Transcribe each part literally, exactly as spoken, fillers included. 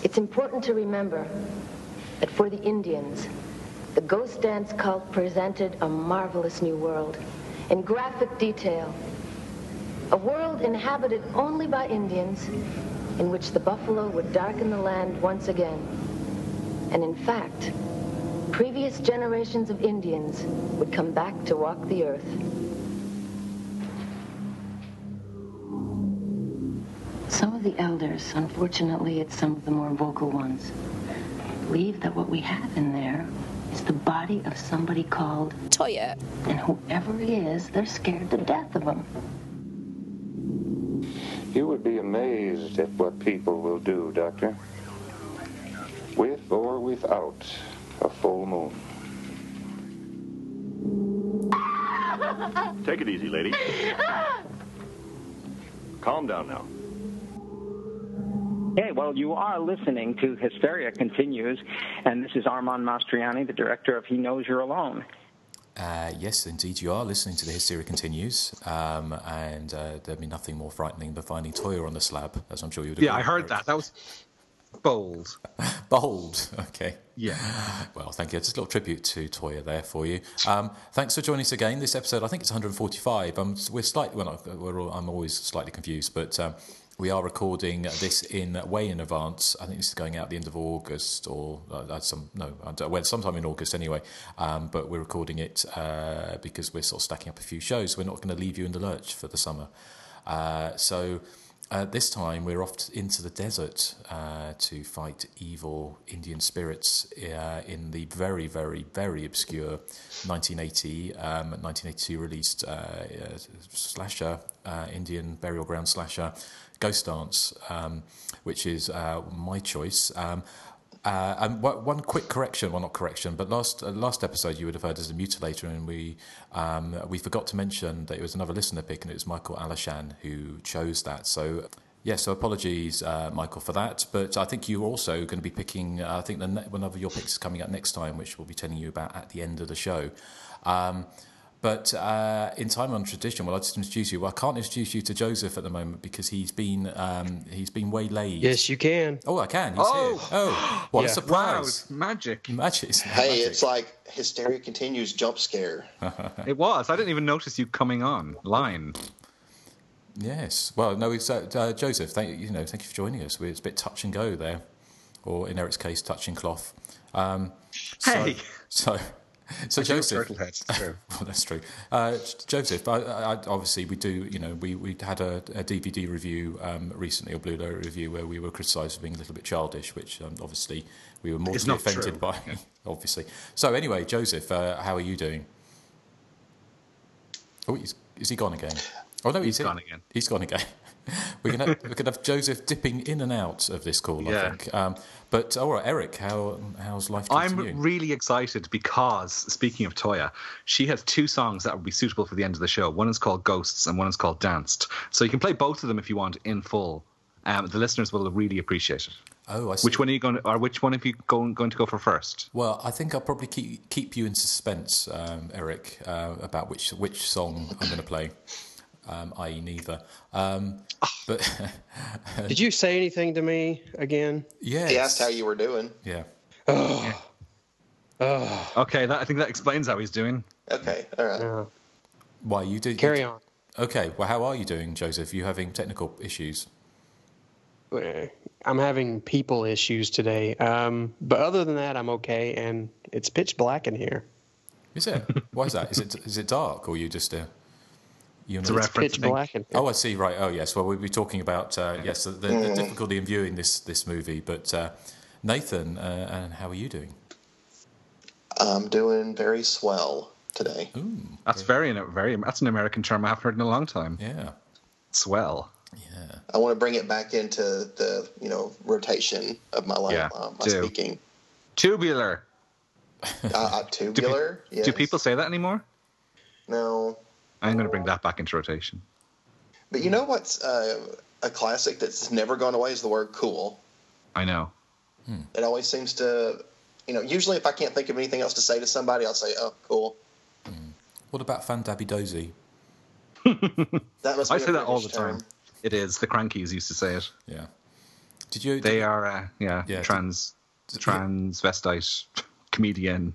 It's important to remember that for the Indians, the Ghost Dance cult presented a marvelous new world in graphic detail. A world inhabited only by Indians, in which the buffalo would darken the land once again. And in fact, previous generations of Indians would come back to walk the earth. Some of the elders, unfortunately it's some of the more vocal ones, believe that what we have in there is the body of somebody called Toyah. And whoever he is, they're scared to death of him. You would be amazed at what people will do, Doctor. With or without a full moon. Take it easy, lady. Calm down now. Hey, well, you are listening to Hysteria Continues, and this is Armand Mastriani, the director of He Knows You're Alone. Uh, yes, indeed, you are listening to The Hysteria Continues, um, and uh, there'd be nothing more frightening than finding Toyah on the slab, as I'm sure you would agree. Yeah, I heard that. That was bold. Bold, okay. Yeah. Well, thank you. Just a little tribute to Toyah there for you. Um, thanks for joining us again. This episode, I think it's one hundred forty-five. Um, we're slightly, well, not, we're all, I'm always slightly confused, but um, we are recording this in way in advance. I think this is going out at the end of August, or uh, some no, well, sometime in August anyway. Um, but we're recording it uh, because we're sort of stacking up a few shows. We're not going to leave you in the lurch for the summer. Uh, so uh, this time we're off into the desert uh, to fight evil Indian spirits uh, in the very, very, very obscure nineteen eighty, um, nineteen eighty-two released uh, uh, slasher, uh, Indian burial ground slasher, Ghost Dance, um, which is uh, my choice. Um, uh, and w- one quick correction, well, not correction, but last uh, last episode you would have heard as a mutilator, and we um, we forgot to mention that it was another listener pick, and it was Michael Alashan who chose that. So, yeah, so apologies, uh, Michael, for that. But I think you're also going to be picking, uh, I think the ne- one of your picks is coming up next time, which we'll be telling you about at the end of the show. Um, But uh, in time on tradition, well, I'll just introduce you. Well, I can't introduce you to Joseph at the moment because he's been um, he's been waylaid. Yes, you can. Oh, I can. He's oh, here. Oh, what yeah. a surprise! Wow, magic. Magic. Hey, magic. it's like Hysteria Continues jump scare. It was. I didn't even notice you coming on line. Yes. Well, no, it's uh, uh, Joseph. Thank you know, thank you for joining us. It's a bit touch and go there, or in Eric's case, touch and cloth. Um, so, Hey. So. So Joseph, turtle heads, true. Well, that's true. Uh, Joseph, I, I, obviously we do. You know, we, we had a, a D V D review um, recently, or Blu-ray review, where we were criticised for being a little bit childish, which um, obviously we were more offended true. by. Yeah. Obviously. So anyway, Joseph, uh, how are you doing? Oh, he's, is he gone again? Oh no, he's, he's gone in. again. He's gone again. We're gonna we're gonna have Joseph dipping in and out of this call, I Yeah. think. Um, but all right, Eric, how how's life treating I'm you? really excited because, speaking of Toyah, she has two songs that would be suitable for the end of the show. One is called Ghosts and one is called Danced. So you can play both of them if you want in full. Um, the listeners will really appreciate it. Oh, I see. Which one are you going to, or which one are you going, going to go for first? Well, I think I'll probably keep keep you in suspense, um, Eric, uh, about which which song I'm going to play. Um, that is neither. Um, but Did you say anything to me again? Yeah. He asked how you were doing. Yeah. Oh. Oh. Okay, that, I think that explains how he's doing. Okay, all right. Yeah. Why you did? Carry you, on. Okay. Well, how are you doing, Joseph? Are you having technical issues? I'm having people issues today. Um, but other than that, I'm okay, and it's pitch black in here. Is it? Why is that? Is it is it dark, or you just uh, you It's a know? reference. Pitch black in here. Oh, I see. Right. Oh, yes. Well, we'll be talking about uh, yes the, the, the difficulty in viewing this this movie. But uh, Nathan, uh, and how are you doing? I'm doing very swell today. Ooh, That's very, very. That's an American term I haven't heard in a long time. yeah, Swell. yeah. I want to bring it back into the you know rotation of my life, Yeah, um, my do. speaking. Tubular. Uh, uh, tubular. Do, yes. do people say that anymore? No. I'm going to bring that back into rotation. But you know what's uh, a classic that's never gone away is the word cool. I know. It always seems to, you know, usually if I can't think of anything else to say to somebody, I'll say, oh, cool. What about Fandabby Dozy? That must be I a say that all the British term. time. It is. The Crankies used to say it. Yeah. Did you? Did They you, are, uh, yeah, Yeah, trans did- transvestite comedian.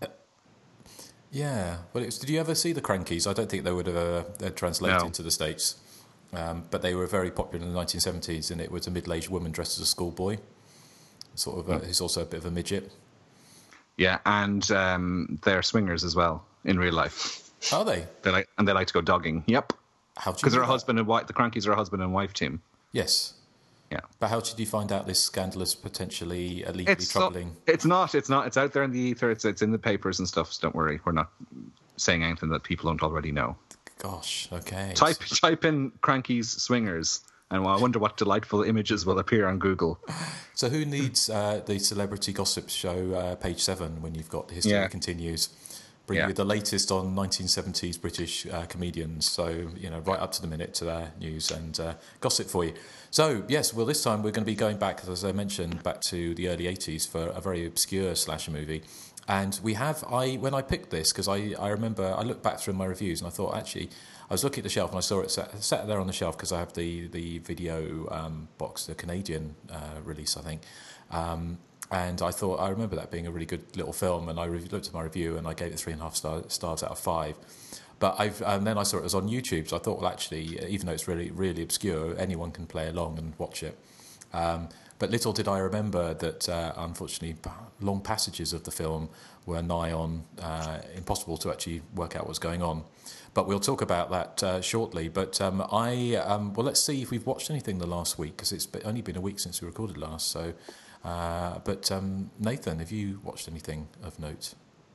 Yeah. Well, it was, did you ever see the Crankies? I don't think they would have uh, uh, translated No. into the States, um, but they were very popular in the nineteen seventies, and it was a middle-aged woman dressed as a schoolboy, sort of. Uh, Hmm. Who's also a bit of a midget. Yeah, and um, they're swingers as well in real life. Are they? They like and they like to go dogging. Yep, How do you because they're do a that? husband and wife. The Crankies are a husband and wife team. Yes. Yeah, But how did you find out this scandalous, potentially uh, legally it's so- troubling? it's not. It's not. It's out there in the ether. It's it's in the papers and stuff. So don't worry. We're not saying anything that people don't already know. Gosh. Okay. Type type in Crankies swingers, and I wonder what delightful images will appear on Google. So who needs uh, the celebrity gossip show, uh, page seven, when you've got History Yeah. Continues? Bring Yeah. you the latest on nineteen seventies British uh, comedians. So, you know, right up to the minute to their news and uh, gossip for you. So, yes, well, this time we're going to be going back, as I mentioned, back to the early eighties for a very obscure slasher movie. And we have, I when I picked this, because I, I remember, I looked back through my reviews and I thought, actually, I was looking at the shelf and I saw it sat, sat there on the shelf because I have the, the video um, box, the Canadian uh, release, I think. Um, and I thought, I remember that being a really good little film, and I re- looked at my review and I gave it three and a half star, stars out of five. But I've, and then I saw it was on YouTube, so I thought, well, actually, even though it's really, really obscure, anyone can play along and watch it. Um, but little did I remember that, uh, unfortunately, long passages of the film were nigh on uh, impossible to actually work out what's going on. But we'll talk about that uh, shortly. But um, I, um, well, let's see if we've watched anything the last week, because it's only been a week since we recorded last. So, uh, but um, Nathan, have you watched anything of note?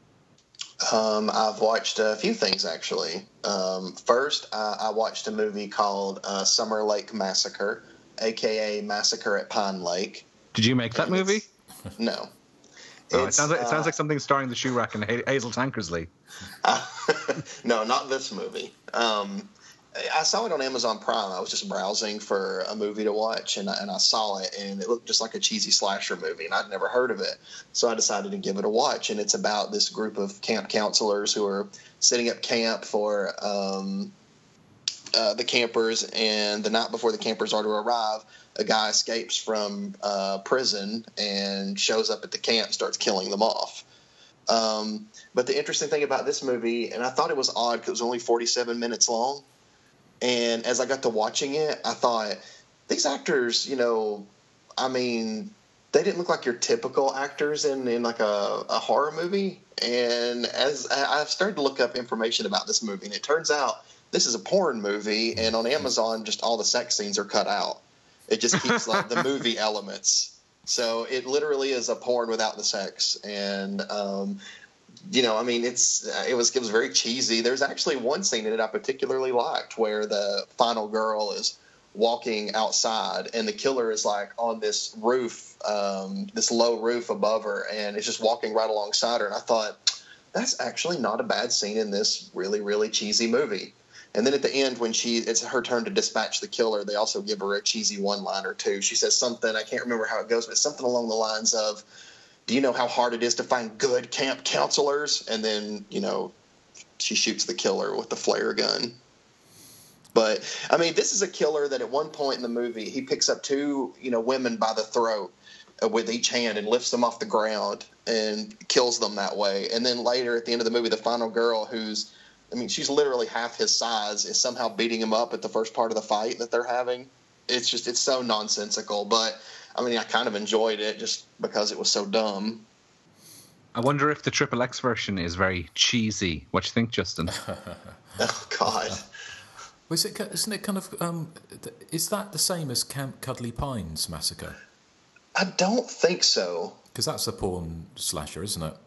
Um, I've watched a few things, actually. Um, first, uh, I watched a movie called uh, Summer Lake Massacre, a k a. Massacre at Pine Lake. Did you make that And movie? it's- No. Oh, it It's, sounds like it sounds uh, like something starring the shoe rack and Ha- Hazel Tankersley. No, not this movie. Um, I saw it on Amazon Prime. I was just browsing for a movie to watch, and I, and I saw it, and it looked just like a cheesy slasher movie, and I'd never heard of it. So I decided to give it a watch, and it's about this group of camp counselors who are setting up camp for um, uh, the campers, and the night before the campers are to arrive, a guy escapes from uh, prison and shows up at the camp and starts killing them off. Um, but the interesting thing about this movie, and I thought it was odd because it was only forty-seven minutes long, and as I got to watching it, I thought, these actors, you know, I mean, they didn't look like your typical actors in, in like a, a horror movie. And as I- I've started to look up information about this movie, and it turns out this is a porn movie, and on Amazon, just all the sex scenes are cut out. It just keeps like the movie elements. So it literally is a porn without the sex. And, um, you know, I mean, it's it was it was very cheesy. There's actually one scene in it I particularly liked where the final girl is walking outside and the killer is like on this roof, um, this low roof above her, and is just walking right alongside her. And I thought, that's actually not a bad scene in this really, really cheesy movie. And then at the end, when she it's her turn to dispatch the killer, they also give her a cheesy one-liner too. She says something, I can't remember how it goes, but something along the lines of, do you know how hard it is to find good camp counselors? And then, you know, she shoots the killer with the flare gun. But, I mean, this is a killer that at one point in the movie, he picks up two, you know, women by the throat uh, with each hand and lifts them off the ground and kills them that way. And then later at the end of the movie, the final girl who's, I mean, she's literally half his size, is somehow beating him up at the first part of the fight that they're having. It's just, it's so nonsensical. But, I mean, I kind of enjoyed it just because it was so dumb. I wonder if the Triple X version is very cheesy. What do you think, Justin? Oh, God. Was it? Isn't it kind of? Um, is that the same as Camp Cuddly Pines Massacre? I don't think so. Because that's a porn slasher, isn't it?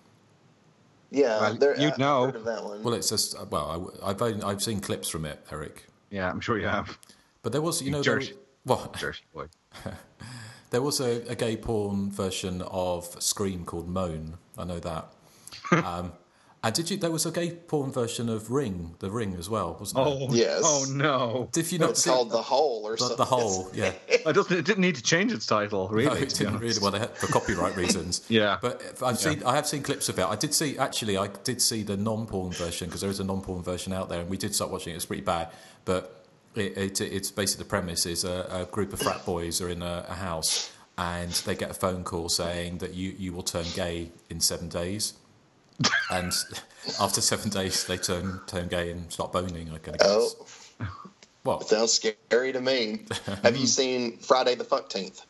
Yeah, Well, there, you'd I, know. I've heard of that one. Well, it's just well, I, I've only, I've seen clips from it, Eric. Yeah, I'm sure you have. But there was, you know, Dirty. there, well, Dirty boy. there was a, a gay porn version of Scream called Moan. I know that. um, and did you? There was a gay porn version of Ring, The Ring as well, wasn't there? Oh, Yes. Oh no! Did you not It's see called The Hole or the, something. the Hole? Yeah. It doesn't. It didn't need to change its title, really. No, it to be didn't honest. really. Well, they had, for copyright reasons. Yeah. But I've seen, I have seen clips of it. I did see, actually, I did see the non-porn version because there is a non-porn version out there, and we did start watching it. It's pretty bad, but it, it, it's basically the premise is a, a group of frat boys are in a, a house and they get a phone call saying that you, you will turn gay in seven days. And after seven days, they turn turn gay and start boning, I guess. Oh. What? Sounds scary to me. Have you seen Friday the Fuckteenth?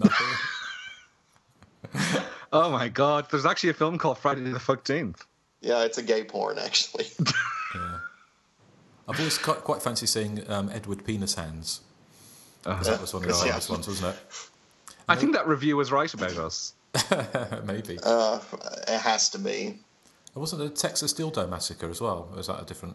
Oh my God! There's actually a film called Friday the Fuckteenth. Yeah, it's a gay porn, actually. Yeah. I've always quite, quite fancy seeing um, Edward Penis Hands. Uh, that was one of the yeah. last ones, wasn't it? I think that review was right about us. Maybe. Uh, it has to be. It wasn't a Texas Dildo Massacre as well? Or was that a different...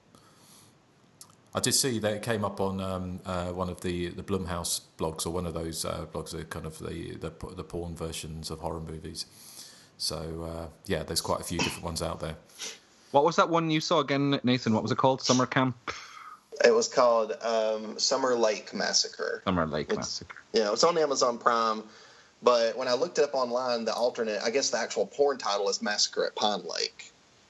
I did see that it came up on um, uh, one of the, the Blumhouse blogs, or one of those uh, blogs that kind of the, the the porn versions of horror movies. So, uh, yeah, there's quite a few different ones out there. What was that one you saw again, Nathan? What was it called? Summer Camp? It was called um, Summer Lake Massacre. Summer Lake it's, Massacre. Yeah, it's on Amazon Prime. But when I looked it up online, the alternate, I guess the actual porn title is Massacre at Pine Lake.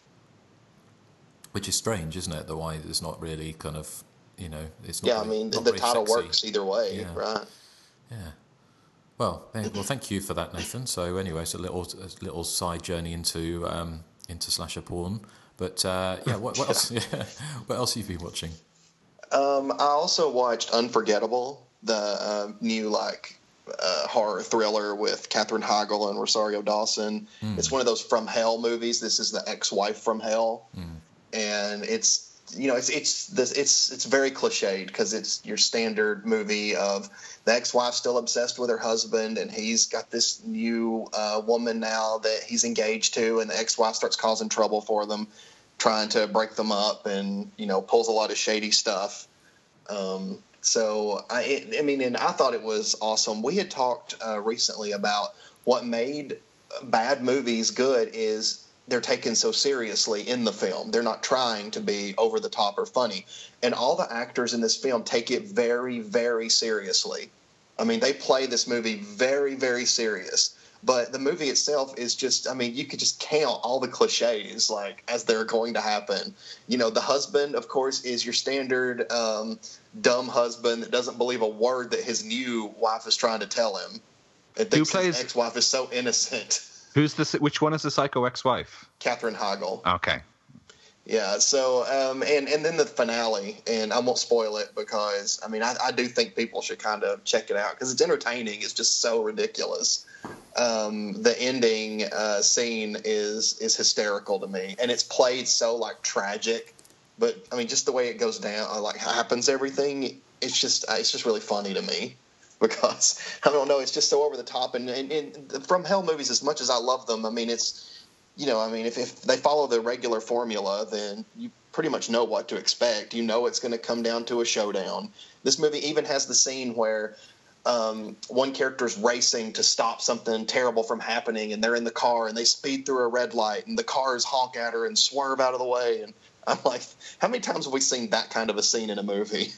Which is strange, isn't it? The why it's not really kind of, you know, it's not. Yeah, really, I mean, not the very title sexy. works either way, Yeah. right? Yeah. Well, eh, well, thank you for that, Nathan. So, anyway, it's a little, a little side journey into um, into slasher porn. But uh, yeah, what, what else? Yeah, what else have you been watching? Um, I also watched Unforgettable, the uh, new like uh, horror thriller with Katherine Heigl and Rosario Dawson. Mm. It's one of those From Hell movies. This is the ex-wife from Hell, mm. and it's you know it's it's this it's it's very cliched because it's your standard movie of the ex-wife still obsessed with her husband, and he's got this new uh, woman now that he's engaged to, and the ex-wife starts causing trouble for them, trying to break them up, and you know pulls a lot of shady stuff. Um, so I, it, I mean, and I thought it was awesome. We had talked uh, recently about what made bad movies good is they're taken so seriously in the film. They're not trying to be over the top or funny, and all the actors in this film take it very, very seriously. I mean, they play this movie very, very serious. But the movie itself is just, I mean, you could just count all the cliches, like, as they're going to happen. You know, the husband, of course, is your standard um, dumb husband that doesn't believe a word that his new wife is trying to tell him. And thinks Who plays, his ex-wife is so innocent. Who's the, which one is the psycho ex-wife? Katherine Heigl. Okay. Yeah, so, um, and, and then the finale, and I won't spoil it because, I mean, I, I do think people should kind of check it out because it's entertaining. It's just so ridiculous. Um, the ending uh, scene is is hysterical to me, and it's played so like tragic, but I mean just the way it goes down, like happens everything. It's just it's just really funny to me because I don't know, it's just so over the top. And, and, and From Hell movies, as much as I love them, I mean it's you know I mean if, if they follow the regular formula, then you pretty much know what to expect. You know it's going to come down to a showdown. This movie even has the scene where Um, one character's racing to stop something terrible from happening, and they're in the car and they speed through a red light, and the cars honk at her and swerve out of the way. And I'm like, how many times have we seen that kind of a scene in a movie?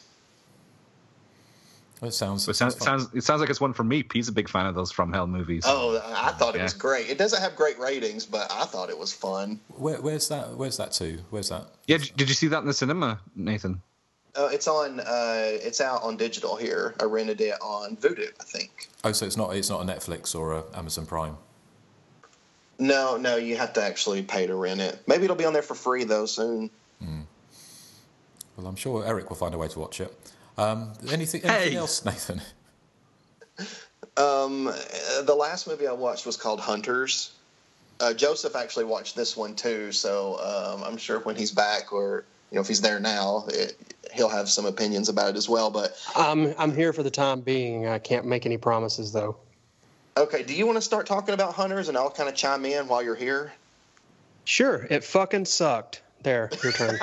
It sounds. It sounds, it sounds. It sounds like it's one for me. He's a big fan of those From Hell movies. Oh, I thought it yeah. was great. It doesn't have great ratings, but I thought it was fun. Where, where's that? Where's that to? Where's that? Yeah, did you see that in the cinema, Nathan? Uh, it's on. Uh, it's out on digital here. I rented it on Vudu, I think. Oh, so it's not. It's not a Netflix or a Amazon Prime. No, no, you have to actually pay to rent it. Maybe it'll be on there for free though soon. Mm. Well, I'm sure Eric will find a way to watch it. Um, anything? Anything Hey. else, Nathan? Um, the last movie I watched was called Hunters. Uh, Joseph actually watched this one too, so um, I'm sure when he's back, or you know, if he's there now, it, he'll have some opinions about it as well. But I'm I'm here for the time being. I can't make any promises though. okay, do you want to start talking about Hunters, and I'll kind of chime in while you're here? Sure, it fucking sucked. There, your turn.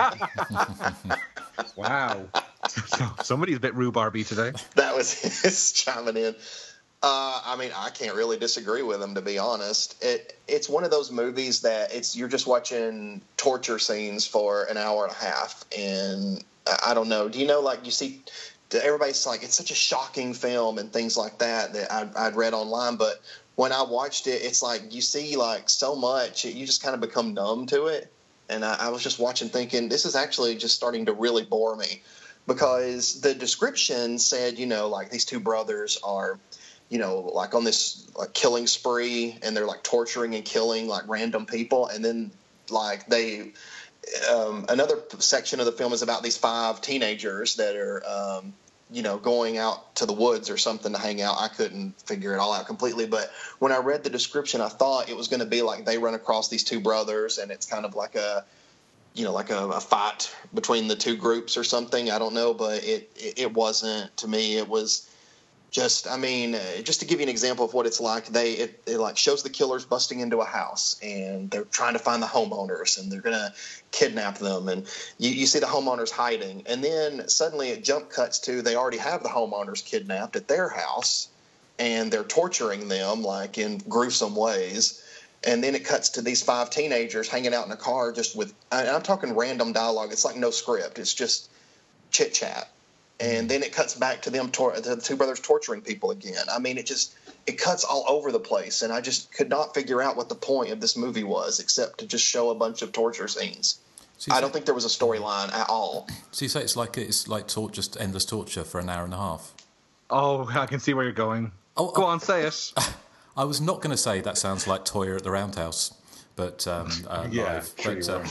Wow. So, somebody's a bit rhubarby today. That was his chiming in. Uh, I mean, I can't really disagree with him, to be honest. It it's one of those movies that it's you're just watching torture scenes for an hour and a half, and I, I don't know. Do you know, like you see, everybody's like, it's such a shocking film and things like that that I'd, I'd read online, but when I watched it, it's like you see like so much, you just kind of become numb to it. And I, I was just watching, thinking, this is actually just starting to really bore me. because the description said, you know, like these two brothers are, you know, like on this like killing spree, and they're like torturing and killing like random people, and then like they um, another section of the film is about these five teenagers that are um, you know, going out to the woods or something to hang out. I couldn't figure it all out completely, but when I read the description, I thought it was going to be like they run across these two brothers, and it's kind of like a, you know, like a, a fight between the two groups or something. I don't know, but it, it, it wasn't to me. It was just, I mean, just to give you an example of what it's like, they, it, it like shows the killers busting into a house, and they're trying to find the homeowners, and they're going to kidnap them. And you, you see the homeowners hiding, and then suddenly it jump cuts to, they already have the homeowners kidnapped at their house, and they're torturing them like in gruesome ways. And then it cuts to these five teenagers hanging out in a car just with, and I'm talking random dialogue. It's like no script. It's just chit chat. And then it cuts back to them, tor- the two brothers torturing people again. I mean, it just, it cuts all over the place. And I just could not figure out what the point of this movie was, except to just show a bunch of torture scenes. So I don't say, think there was a storyline at all. So you say it's like, it's like tor- just endless torture for an hour and a half? Oh, I can see where you're going. Oh, Go oh, on, say it. I was not going to say that sounds like Toyah at the Roundhouse, but um, uh, yeah, live. But, um,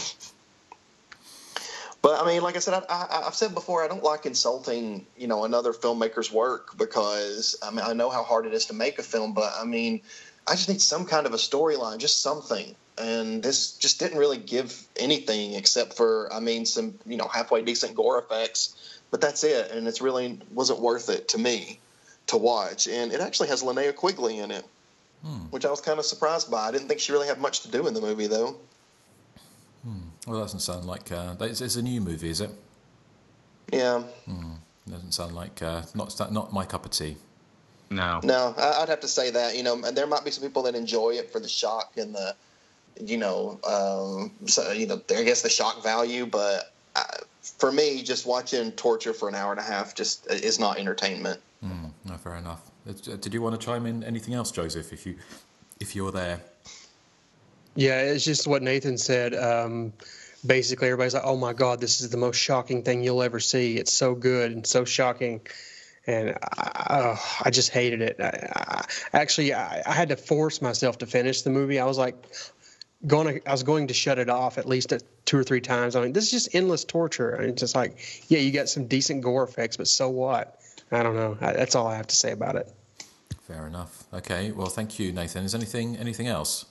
But I mean, like I said, I, I, I've said before, I don't like insulting, you know, another filmmaker's work, because I mean, I know how hard it is to make a film, but I mean, I just need some kind of a storyline, just something. And this just didn't really give anything except for, I mean, some, you know, halfway decent gore effects, but that's it. And it's really wasn't worth it to me to watch. And it actually has Linnea Quigley in it, hmm. which I was kind of surprised by. I didn't think she really had much to do in the movie, though. Hmm. Well, that doesn't sound like uh, it's, it's a new movie, is it? Yeah. Hmm. Doesn't sound like uh, not not my cup of tea. No. No, I'd have to say that. You know, and there might be some people that enjoy it for the shock and the, you know, um, so, you know, I guess the shock value. But I, for me, just watching torture for an hour and a half just is not entertainment. Hmm. No, fair enough. Did you want to chime in anything else, Joseph? If you if you're there. Yeah, it's just what Nathan said. Um, basically, everybody's like, oh, my God, this is the most shocking thing you'll ever see. It's so good and so shocking. And I, oh, I just hated it. I, I, actually, I, I had to force myself to finish the movie. I was like, going to, I was going to shut it off at least two or three times. I mean, this is just endless torture. And it's just like, yeah, you got some decent gore effects, but so what? I don't know. I, that's all I have to say about it. Fair enough. Okay. Well, thank you, Nathan. Is anything anything else?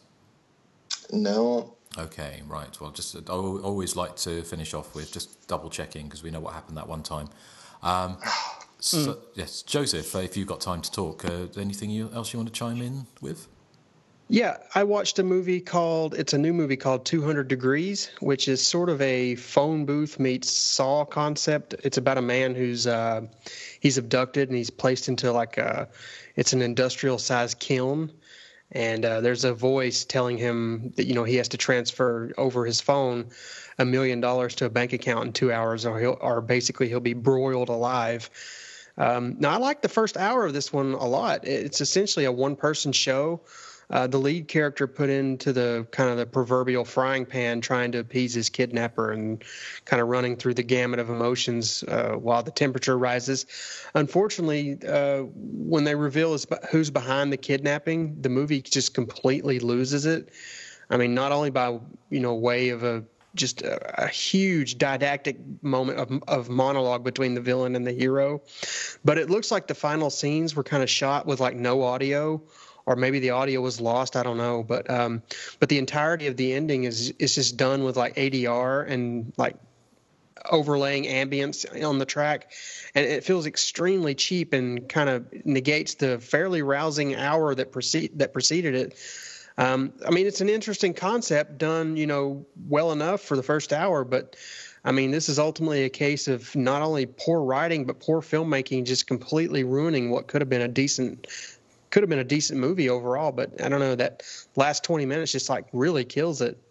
No. Okay, right. Well, just I always like to finish off with just double checking, because we know what happened that one time. Um, so, mm. Yes, Joseph, uh, if you've got time to talk, uh, anything you, else you want to chime in with? Yeah, I watched a movie called, it's a new movie called two hundred degrees, which is sort of a phone booth meets Saw concept. It's about a man who's, uh, he's abducted and he's placed into like a, it's an industrial sized kiln. And uh, there's a voice telling him that, you know, he has to transfer over his phone a million dollars to a bank account in two hours or he'll, or basically he'll be broiled alive. Um, now, I like the first hour of this one a lot. It's essentially a one-person show. Uh, the lead character put into the kind of the proverbial frying pan trying to appease his kidnapper and kind of running through the gamut of emotions uh, while the temperature rises. Unfortunately, uh, when they reveal who's behind the kidnapping, the movie just completely loses it. I mean, not only by, you know, way of a just a, a huge didactic moment of, of monologue between the villain and the hero, but it looks like the final scenes were kind of shot with like no audio, or maybe the audio was lost. I don't know. But um, but the entirety of the ending is is just done with like A D R and like overlaying ambience on the track. And it feels extremely cheap and kind of negates the fairly rousing hour that precede, that preceded it. Um, I mean, it's an interesting concept done, you know, well enough for the first hour. But, I mean, this is ultimately a case of not only poor writing, but poor filmmaking just completely ruining what could have been a decent could have been a decent movie overall. But I don't know, that last twenty minutes just like really kills it.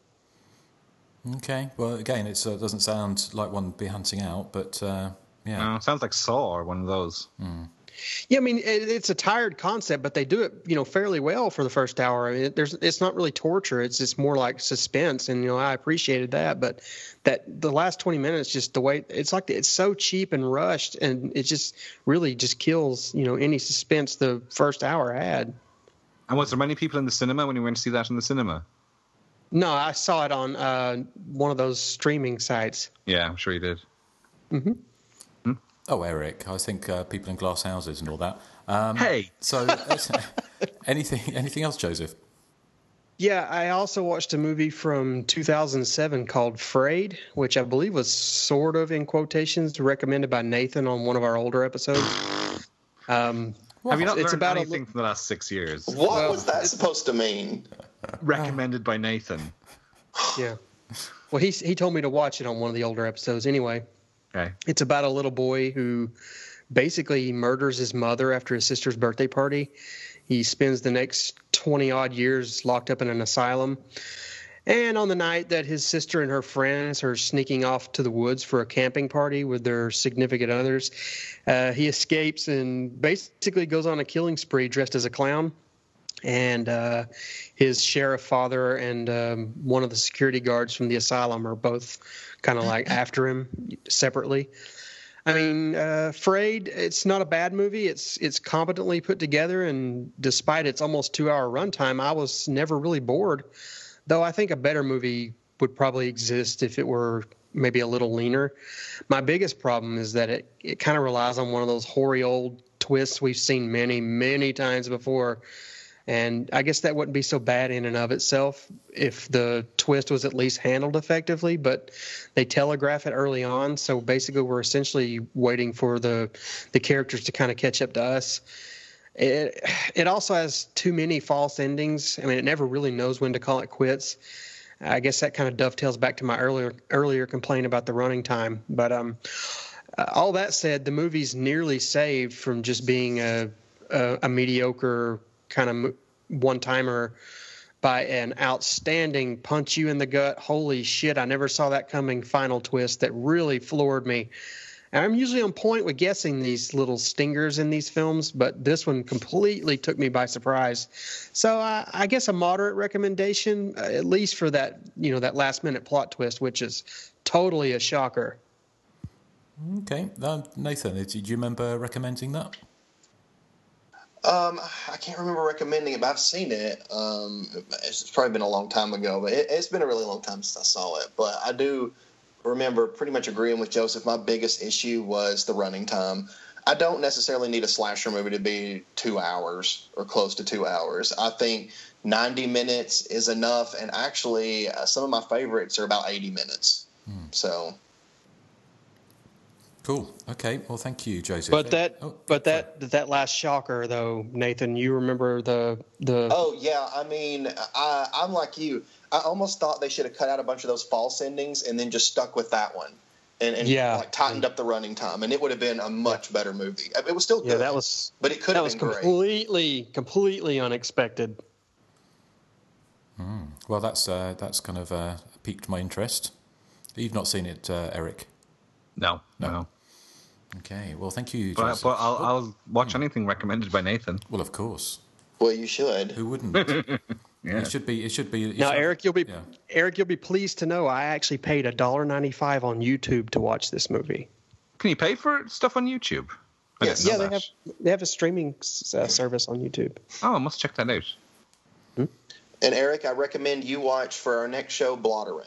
Okay. Well, again, it uh, doesn't sound like one to be hunting out, but uh, yeah. No, it sounds like Saw or one of those. Mm. Yeah, I mean, it, it's a tired concept, but they do it, you know, fairly well for the first hour. I mean, it, there's, it's not really torture. It's just more like suspense, and you know, I appreciated that. But that the last twenty minutes, just the way it's like, it's so cheap and rushed, and it just really just kills, you know, any suspense the first hour had. And was there many people in the cinema when you went to see that in the cinema? No, I saw it on uh, one of those streaming sites. Yeah, I'm sure you did. Mm-hmm. Oh, Eric, I think uh, people in glass houses and all that. Um, hey! So, anything anything else, Joseph? Yeah, I also watched a movie from two thousand seven called Frayed, which I believe was sort of, in quotations, recommended by Nathan on one of our older episodes. Um, Have you not it's learned about anything a, from the last six years? What Well, was that supposed to mean? Recommended by Nathan. Yeah. Well, he he told me to watch it on one of the older episodes. Anyway, Okay. it's about a little boy who basically murders his mother after his sister's birthday party. He spends the next twenty odd years locked up in an asylum. And on the night that his sister and her friends are sneaking off to the woods for a camping party with their significant others, uh, he escapes and basically goes on a killing spree dressed as a clown. And uh, his sheriff father and um, one of the security guards from the asylum are both kind of like after him separately. I mean, uh, Frayed, it's not a bad movie. It's it's competently put together, and despite its almost two-hour runtime, I was never really bored. Though I think a better movie would probably exist if it were maybe a little leaner. My biggest problem is that it, it kind of relies on one of those hoary old twists we've seen many, many times before. And I guess that wouldn't be so bad in and of itself if the twist was at least handled effectively, but they telegraph it early on. So basically we're essentially waiting for the the characters to kind of catch up to us. It, it also has too many false endings. I mean, it never really knows when to call it quits. I guess that kind of dovetails back to my earlier earlier complaint about the running time. But um, uh, all that said, the movie's nearly saved from just being a, a, a mediocre kind of one-timer by an outstanding punch you in the gut. Holy shit, I never saw that coming final twist that really floored me. And I'm usually on point with guessing these little stingers in these films, but this one completely took me by surprise. So uh, I guess a moderate recommendation, uh, at least for that, you know, that last-minute plot twist, which is totally a shocker. Okay, uh, Nathan, did you remember recommending that? Um, I can't remember recommending it, but I've seen it. Um, it's probably been a long time ago, but it, it's been a really long time since I saw it. But I do remember pretty much agreeing with Joseph. My biggest issue was the running time. I don't necessarily need a slasher movie to be two hours or close to two hours. I think ninety minutes is enough, and actually uh, some of my favorites are about eighty minutes. Hmm. So... Cool. Okay. Well, thank you, Joseph. But that, oh, but that, that last shocker, though, Nathan, you remember the the. Oh yeah, I mean, I, I'm like you. I almost thought they should have cut out a bunch of those false endings and then just stuck with that one, and, and yeah. like tightened up the running time, and it would have been a much better movie. It was still good. Yeah, that was. But it could that have was been great. completely, completely unexpected. Mm. Well, that's uh, that's kind of uh, piqued my interest. You've not seen it, uh, Eric? No, no. no. Okay, well, thank you, But, Joseph. but I'll, I'll watch anything recommended by Nathan. Well, of course. Well, you should. Who wouldn't? Yeah. It should be. It should be. It Now, should, Eric, you'll be yeah. Eric, you'll be pleased to know I actually paid a dollar ninety-five on YouTube to watch this movie. Can you pay for stuff on YouTube? I Yes. didn't know Yeah, they that. have they have a streaming uh, service on YouTube. Oh, I must check that out. Hmm? And Eric, I recommend you watch for our next show, Blotterin.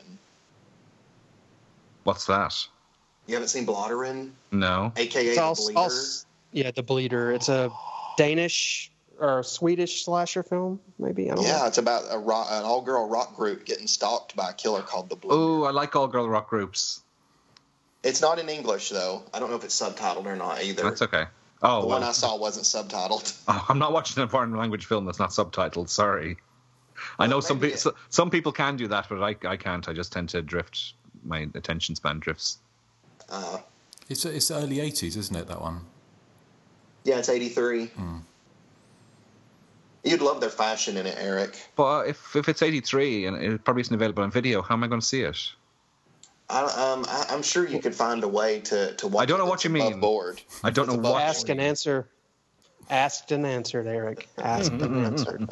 What's that? You haven't seen Blotterin, No. aka It's The all, Bleeder? all, yeah, The Bleeder. It's a Danish or Swedish slasher film, maybe. I don't Yeah, know. it's about a rock, an all-girl rock group getting stalked by a killer called the Bleeder. Oh, I like all girl rock groups. It's not in English though. I don't know if it's subtitled or not either. That's okay. Oh, The well, one I saw wasn't subtitled. oh, I'm not watching a foreign language film that's not subtitled. Sorry. I know Well, some maybe pe- it- so, some people can do that, but I I can't. I just tend to drift. My attention span drifts. Uh, It's it's the early eighties, isn't it? That one. yeah, it's eighty-three. Hmm. You'd love their fashion in it, Eric. But uh, if if it's eighty-three and it probably isn't available on video, how am I going to see it? I, um, I, I'm sure you could find a way to, to watch I don't know it what that's you above mean. board. I don't It's know above what. Ask and answer. Asked and answered, Eric. Asked and answered.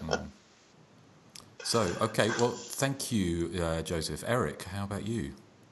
So, okay, well, thank you, uh, Joseph. Eric, how about you?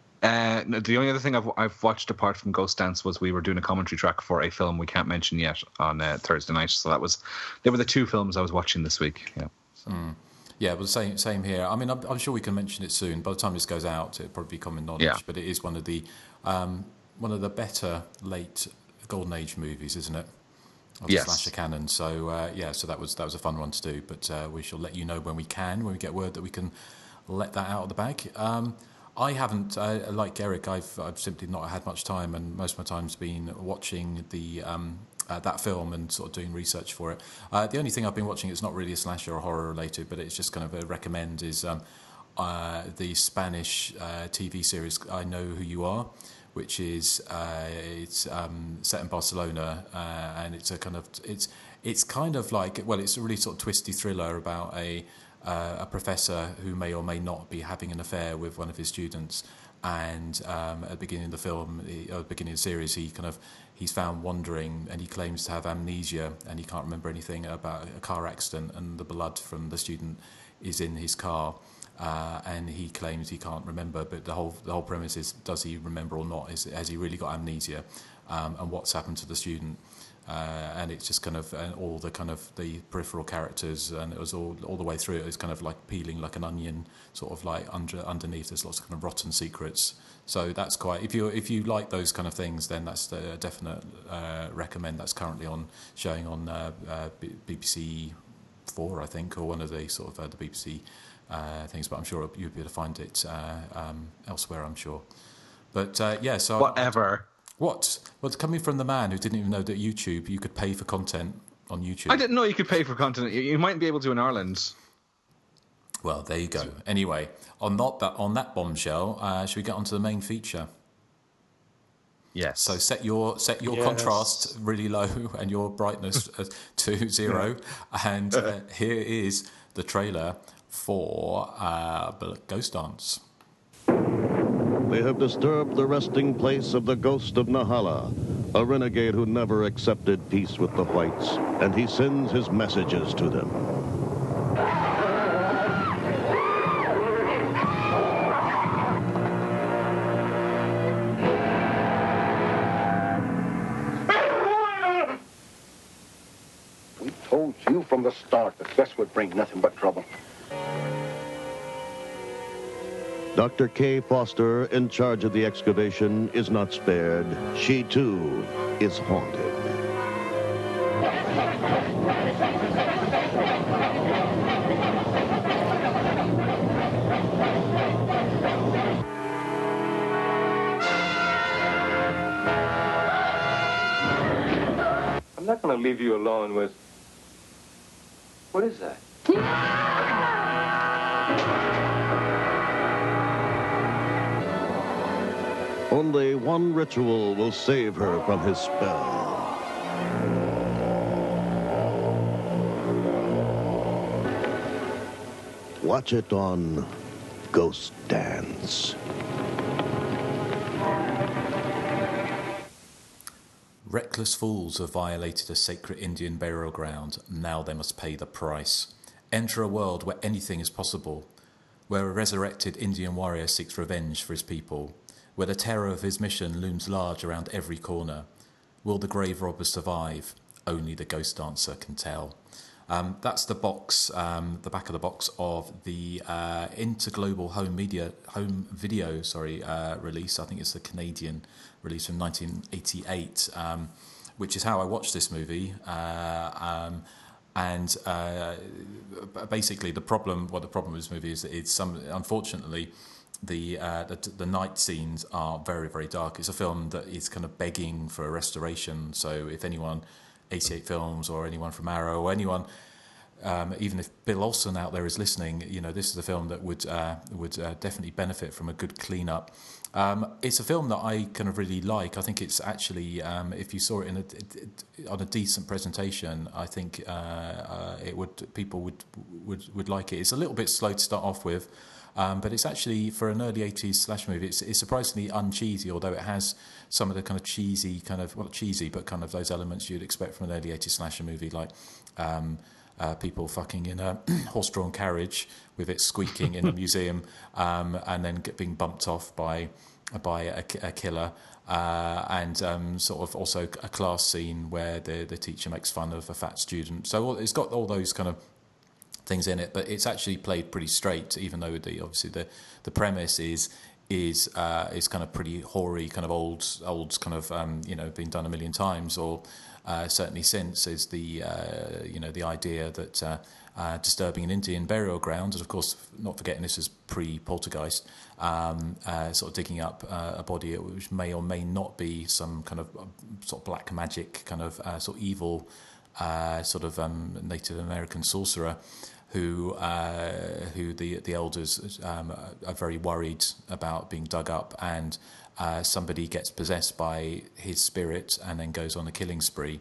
Uh, no, the only other thing I've, I've watched apart from Ghost Dance was we were doing a commentary track for a film we can't mention yet on uh, Thursday night. So that was they were the two films I was watching this week. Yeah, so. mm. yeah, well, same same here. I mean, I'm, I'm sure we can mention it soon. By the time this goes out, it'll probably be common knowledge. Yeah. But it is one of the um, one of the better late Golden Age movies, isn't it? Of the Yes. slasher canon. So uh, yeah, so that was that was a fun one to do. But uh, we shall let you know when we can, when we get word that we can let that out of the bag. Um, I haven't, uh, like Eric, I've I've simply not had much time, and most of my time's been watching the um, uh, that film and sort of doing research for it. Uh, the only thing I've been watching, it's not really a slasher or horror related, but it's just kind of a recommend is um, uh, the Spanish uh, T V series I Know Who You Are, which is uh, it's um, set in Barcelona, uh, and it's a kind of it's it's kind of like well, it's a really sort of twisty thriller about a uh, a professor who may or may not be having an affair with one of his students, and um, at the beginning of the film, he, or the beginning of the series, he kind of he's found wandering, and he claims to have amnesia, and he can't remember anything about a car accident, and the blood from the student is in his car. Uh, and he claims he can't remember, but the whole the whole premise is: does he remember or not? Is has he really got amnesia? Um, and what's happened to the student? Uh, and it's just kind of and all the kind of the peripheral characters, and it was all all the way through. It was kind of like peeling like an onion, sort of like under underneath. There's lots of kind of rotten secrets. So that's quite. If you if you like those kind of things, then that's the definite uh, recommend. That's currently on showing on uh, uh, B B C Four, I think, or one of the sort of uh, the B B C. Uh, things, but I'm sure you'll be able to find it uh, um, elsewhere, I'm sure. But uh, yeah, so whatever. What? Well, it's coming from the man who didn't even know that YouTube, you could pay for content on YouTube. I didn't know you could pay for content. You might be able to in Ireland. Well, there you go. Anyway, on not that on that bombshell, uh, should we get on to the main feature? Yes. So set your set your Yes. contrast contrast really low and your brightness to zero, and uh, here is the trailer for uh, Ghost Dance. They have disturbed the resting place of the ghost of Nahala, a renegade who never accepted peace with the whites, and he sends his messages to them. We told you from the start that this would bring nothing but trouble. Doctor Kay Foster, in charge of the excavation, is not spared. She, too, is haunted. I'm not going to leave you alone with... What is that? Only one ritual will save her from his spell. Watch it on Ghost Dance. Reckless fools have violated a sacred Indian burial ground. Now they must pay the price. Enter a world where anything is possible, where a resurrected Indian warrior seeks revenge for his people, where the terror of his mission looms large around every corner. Will the grave robber survive? Only the ghost dancer can tell. Um, that's the box, um, the back of the box of the uh, Interglobal Home Media Home Video, sorry, uh, release. I think it's the Canadian release from nineteen eighty-eight, um, which is how I watched this movie. Uh, um, and uh, basically, the problem, what the problem with this movie is, that it's some, unfortunately, the, uh, the the night scenes are very, very dark. It's a film that is kind of begging for a restoration. So if anyone, eighty-eight Films or anyone from Arrow or anyone, um, even if Bill Olsen out there is listening, you know, this is a film that would uh, would uh, definitely benefit from a good clean-up. Um, it's a film that I kind of really like. I think it's actually, um, if you saw it in a, on a decent presentation, I think uh, uh, it would people would would would like it. It's a little bit slow to start off with. Um, but it's actually, for an early eighties slash movie, it's, it's surprisingly uncheesy, although it has some of the kind of cheesy, kind of, well, not cheesy, but kind of those elements you'd expect from an early eighties slasher movie, like um, uh, people fucking in a horse-drawn carriage with it squeaking in a museum, um, and then get, being bumped off by by a, a killer, uh, and um, sort of also a class scene where the, the teacher makes fun of a fat student. So it's got all those kind of things in it, but it's actually played pretty straight, even though the obviously the, the premise is is uh, is kind of pretty hoary, kind of old old kind of um, you know been done a million times, or uh, certainly since, is the uh, you know the idea that uh, uh, disturbing an Indian burial ground, and of course not forgetting this is pre-Poltergeist, um, uh, sort of digging up uh, a body which may or may not be some kind of uh, sort of black magic kind of uh, sort of evil uh, sort of um, Native American sorcerer, who uh, who the the elders um, are very worried about being dug up, and uh, somebody gets possessed by his spirit and then goes on a killing spree.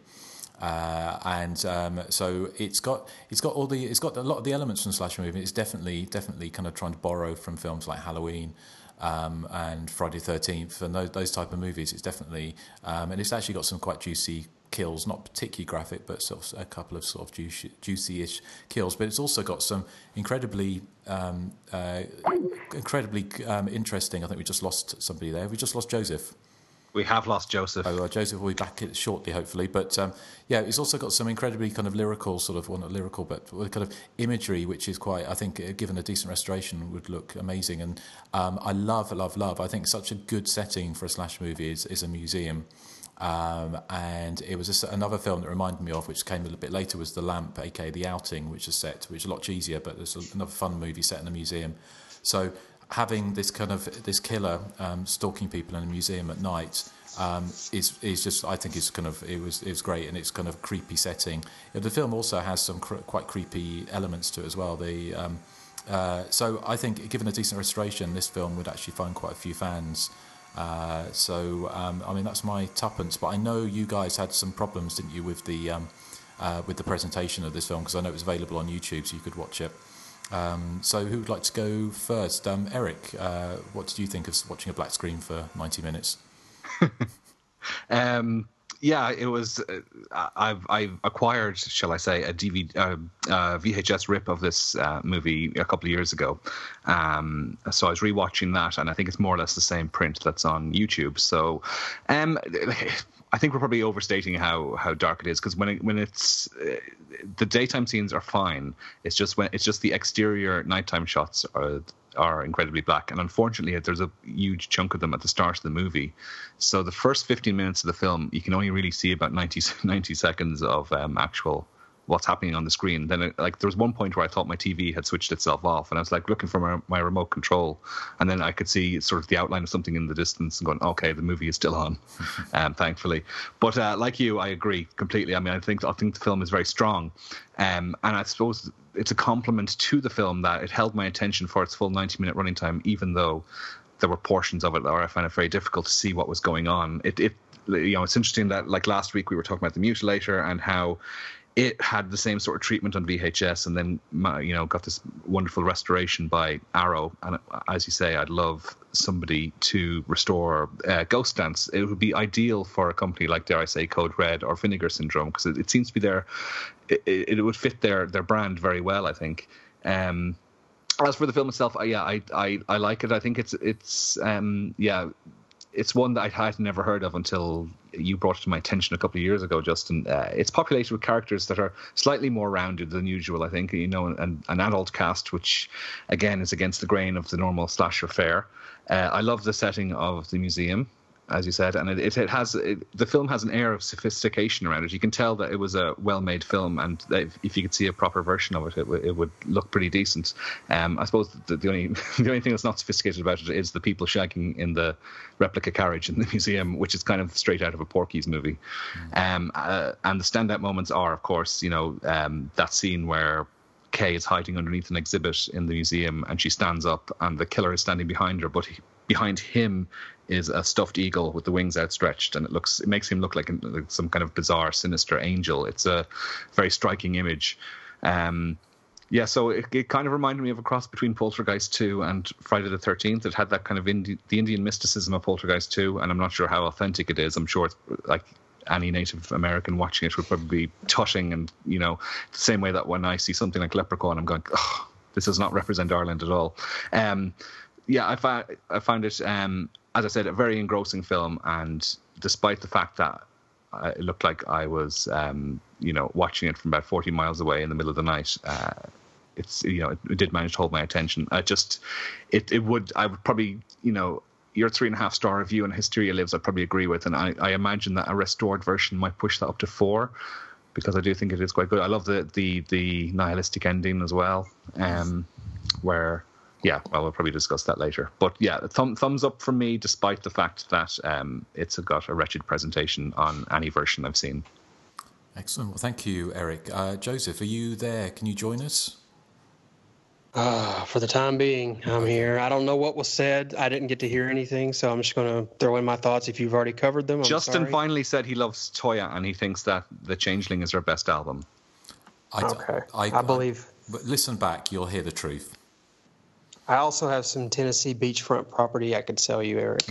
Uh, and um, so it's got it's got all the it's got a lot of the elements from the slasher movie. It's definitely definitely kind of trying to borrow from films like Halloween um, and Friday the thirteenth and those, those type of movies. It's definitely um, and it's actually got some quite juicy kills, not particularly graphic, but sort of a couple of sort of juicy, juicy-ish kills. But it's also got some incredibly, um, uh, incredibly um, interesting. I think we just lost somebody there. We just lost Joseph. We have lost Joseph. Oh, well, Joseph will be back shortly, hopefully. But um, yeah, it's also got some incredibly kind of lyrical, sort of, well, not lyrical, but kind of imagery, which is quite, I think, given a decent restoration, would look amazing. And um, I love, love, love. I think such a good setting for a slash movie is, is a museum. Um, and it was just another film that reminded me of, which came a little bit later, was The Lamp, aka The Outing, which is set, which is a lot cheesier, but there's another fun movie set in a museum. So having this kind of this killer um, stalking people in a museum at night um, is is just, I think, is kind of it was it was great, and it's kind of a creepy setting. The film also has some cr- quite creepy elements to it as well. The um, uh, so I think, given a decent restoration, this film would actually find quite a few fans. Uh, so um, I mean, that's my tuppence. But I know you guys had some problems, didn't you, with the um, uh, with the presentation of this film, because I know it was available on YouTube, so you could watch it. Um, so who would like to go first? Um, Eric, uh, what did you think of watching a black screen for ninety minutes? um, yeah, it was. Uh, I've I've acquired, shall I say, a D V D, uh, uh, V H S rip of this uh, movie a couple of years ago. Um, so I was rewatching that, and I think it's more or less the same print that's on YouTube. So, um, I think we're probably overstating how, how dark it is, because when it, when it's uh, the daytime scenes are fine. It's just when it's just the exterior nighttime shots are are incredibly black, and unfortunately there's a huge chunk of them at the start of the movie. So the first fifteen minutes of the film, you can only really see about ninety, ninety seconds of um, actual what's happening on the screen. Then it, like there was one point where I thought my T V had switched itself off, and I was like looking for my, my remote control, and then I could see sort of the outline of something in the distance and going, okay, the movie is still on, um, thankfully. But uh, like you, I agree completely. I mean, I think I think the film is very strong, um, and I suppose it's a compliment to the film that it held my attention for its full ninety minute running time, even though there were portions of it where I found it very difficult to see what was going on. It, it you know, it's interesting that, like last week we were talking about The Mutilator and how it had the same sort of treatment on V H S, and then, you know, got this wonderful restoration by Arrow. And as you say, I'd love somebody to restore uh, Ghost Dance. It would be ideal for a company like, dare I say, Code Red or Vinegar Syndrome, because it, it seems to be their, it, it would fit their their brand very well, I think. Um, as for the film itself, uh, yeah, I, I I like it. I think it's it's um, yeah. It's one that I had never heard of until you brought it to my attention a couple of years ago, Justin. Uh, it's populated with characters that are slightly more rounded than usual, I think. You know, an, an adult cast, which, again, is against the grain of the normal slasher fare. Uh, I love the setting of the museum, as you said, and it, it, it has it, the film has an air of sophistication around it. You can tell that it was a well-made film, and that if, if you could see a proper version of it, it, w- it would look pretty decent. Um, I suppose the, the only the only thing that's not sophisticated about it is the people shagging in the replica carriage in the museum, which is kind of straight out of a Porky's movie. Mm. Um, uh, and the standout moments are, of course, you know, um, that scene where Kay is hiding underneath an exhibit in the museum, and she stands up, and the killer is standing behind her, but he, behind him is a stuffed eagle with the wings outstretched, and it looks it makes him look like, a, like some kind of bizarre, sinister angel. It's a very striking image. Um, yeah, so it, it kind of reminded me of a cross between Poltergeist two and Friday the thirteenth. It had that kind of Indi- the Indian mysticism of Poltergeist two, and I'm not sure how authentic it is. I'm sure it's like any Native American watching it would probably be touching, and, you know, the same way that when I see something like Leprechaun, I'm going, oh, this does not represent Ireland at all. Um, yeah, I, fi- I found it, um, as I said, a very engrossing film, and despite the fact that uh, it looked like I was, um, you know, watching it from about forty miles away in the middle of the night, uh, it's, you know, it, it did manage to hold my attention. I just, it, it would, I would probably, you know, your three and a half star review on Hysteria Lives, I probably agree with, and I, I imagine that a restored version might push that up to four, because I do think it is quite good. I love the the, the nihilistic ending as well, um, where, yeah, well, we'll probably discuss that later. But yeah, thumb, thumbs up from me, despite the fact that um, it's got a wretched presentation on any version I've seen. Excellent. Well, thank you, Eric. Uh, Joseph, are you there? Can you join us? Uh, for the time being, I'm Okay. here. I don't know what was said. I didn't get to hear anything, so I'm just going to throw in my thoughts. If you've already covered them, I'm Justin sorry. finally said he loves Toya, and he thinks that The Changeling is her best album. I, Okay. I believe. I, but listen back, you'll hear the truth. I also have some Tennessee beachfront property I could sell you, Eric.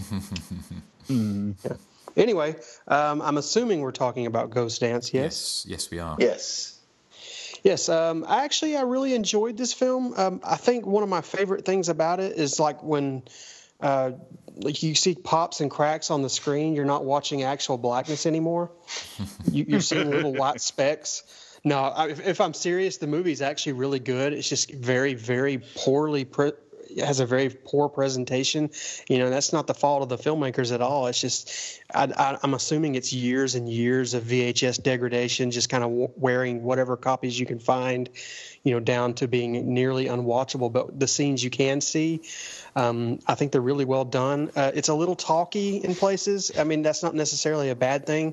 mm. Yeah. Anyway, um, I'm assuming we're talking about Ghost Dance, yes? Yes, yes, we are. Yes. Yes, um, I actually I really enjoyed this film. Um, I think one of my favorite things about it is like when uh, like you see pops and cracks on the screen, you're not watching actual blackness anymore. you, you're seeing little white specks. No, I, if, if I'm serious, the movie's actually really good. It's just very, very poorly. Pre- it has a very poor presentation. You know, that's not the fault of the filmmakers at all. It's just, I, I, I'm assuming it's years and years of V H S degradation, just kind of w- wearing whatever copies you can find, you know, down to being nearly unwatchable. But the scenes you can see, um, I think they're really well done. Uh, it's a little talky in places. I mean, that's not necessarily a bad thing.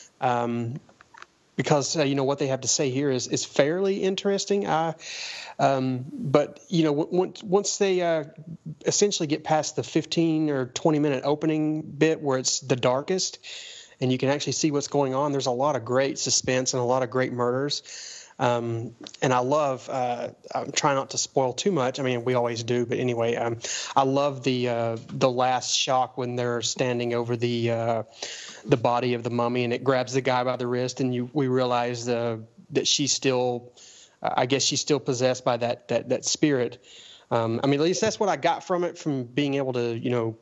Um, because, uh, you know, what they have to say here is, is fairly interesting. I, um, but, you know, w- once, once they uh, essentially get past the fifteen or twenty minute opening bit where it's the darkest and you can actually see what's going on, there's a lot of great suspense and a lot of great murders. Um, and I love, uh, I'm trying not to spoil too much. I mean, we always do, but anyway, um, I love the, uh, the last shock when they're standing over the, uh, the body of the mummy and it grabs the guy by the wrist and you, we realize, uh, that she's still, uh, I guess she's still possessed by that, that, that spirit. Um, I mean, at least that's what I got from it, from being able to, you know,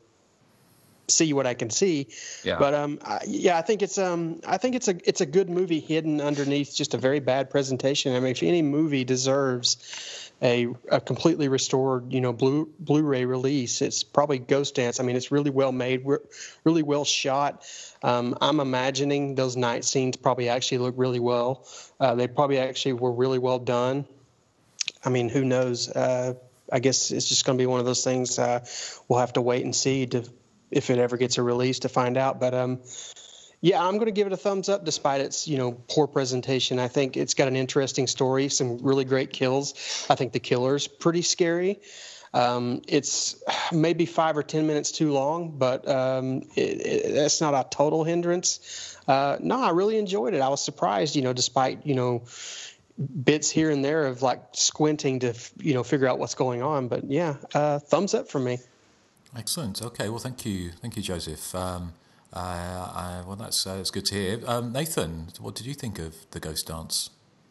see what I can see. Yeah. But um, I, yeah, I think it's um, I think it's a it's a good movie hidden underneath just a very bad presentation. I mean, if any movie deserves a a completely restored, you know, Blu Blu-ray release, it's probably Ghost Dance. I mean, it's really well made, really well shot. Um, I'm imagining those night scenes probably actually look really well. Uh, they probably actually were really well done. I mean, who knows? Uh, I guess it's just going to be one of those things. Uh, we'll have to wait and see to. If it ever gets a release to find out. But, um, yeah, I'm going to give it a thumbs up despite its, you know, poor presentation. I think it's got an interesting story, some really great kills. I think the killer's pretty scary. Um, it's maybe five or ten minutes too long, but um, it, it, that's not a total hindrance. Uh, no, I really enjoyed it. I was surprised, you know, despite, you know, bits here and there of like squinting to, you know, figure out what's going on. But, yeah, uh, thumbs up for me. Excellent. Okay. Well, thank you, thank you, Joseph. Um, uh, I, well, that's uh, that's good to hear. Um, Nathan, what did you think of the Ghost Dance?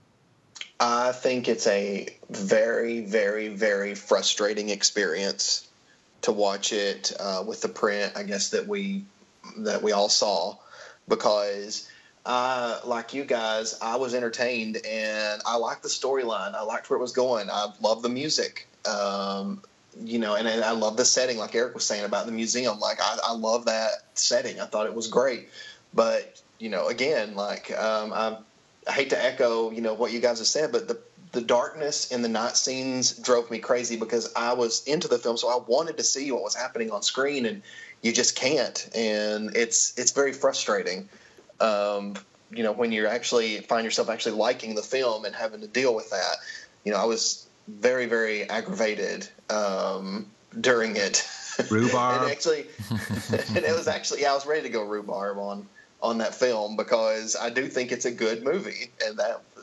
I think it's a very, very, very frustrating experience to watch it uh, with the print, I guess, that we that we all saw, because uh, like you guys, I was entertained and I liked the storyline. I liked where it was going. I love the music. Um, You know, and, and I love the setting, like Eric was saying about the museum. Like, I, I love that setting. I thought it was great. But, you know, again, like, um, I, I hate to echo, you know, what you guys have said, but the, the darkness in the night scenes drove me crazy because I was into the film, so I wanted to see what was happening on screen, and you just can't. And it's it's very frustrating, um, you know, when you actually find yourself actually liking the film and having to deal with that. You know, I was very, very aggravated um, during it. Rhubarb. and actually, and it was actually, yeah, I was ready to go rhubarb on, on that film because I do think it's a good movie. And that was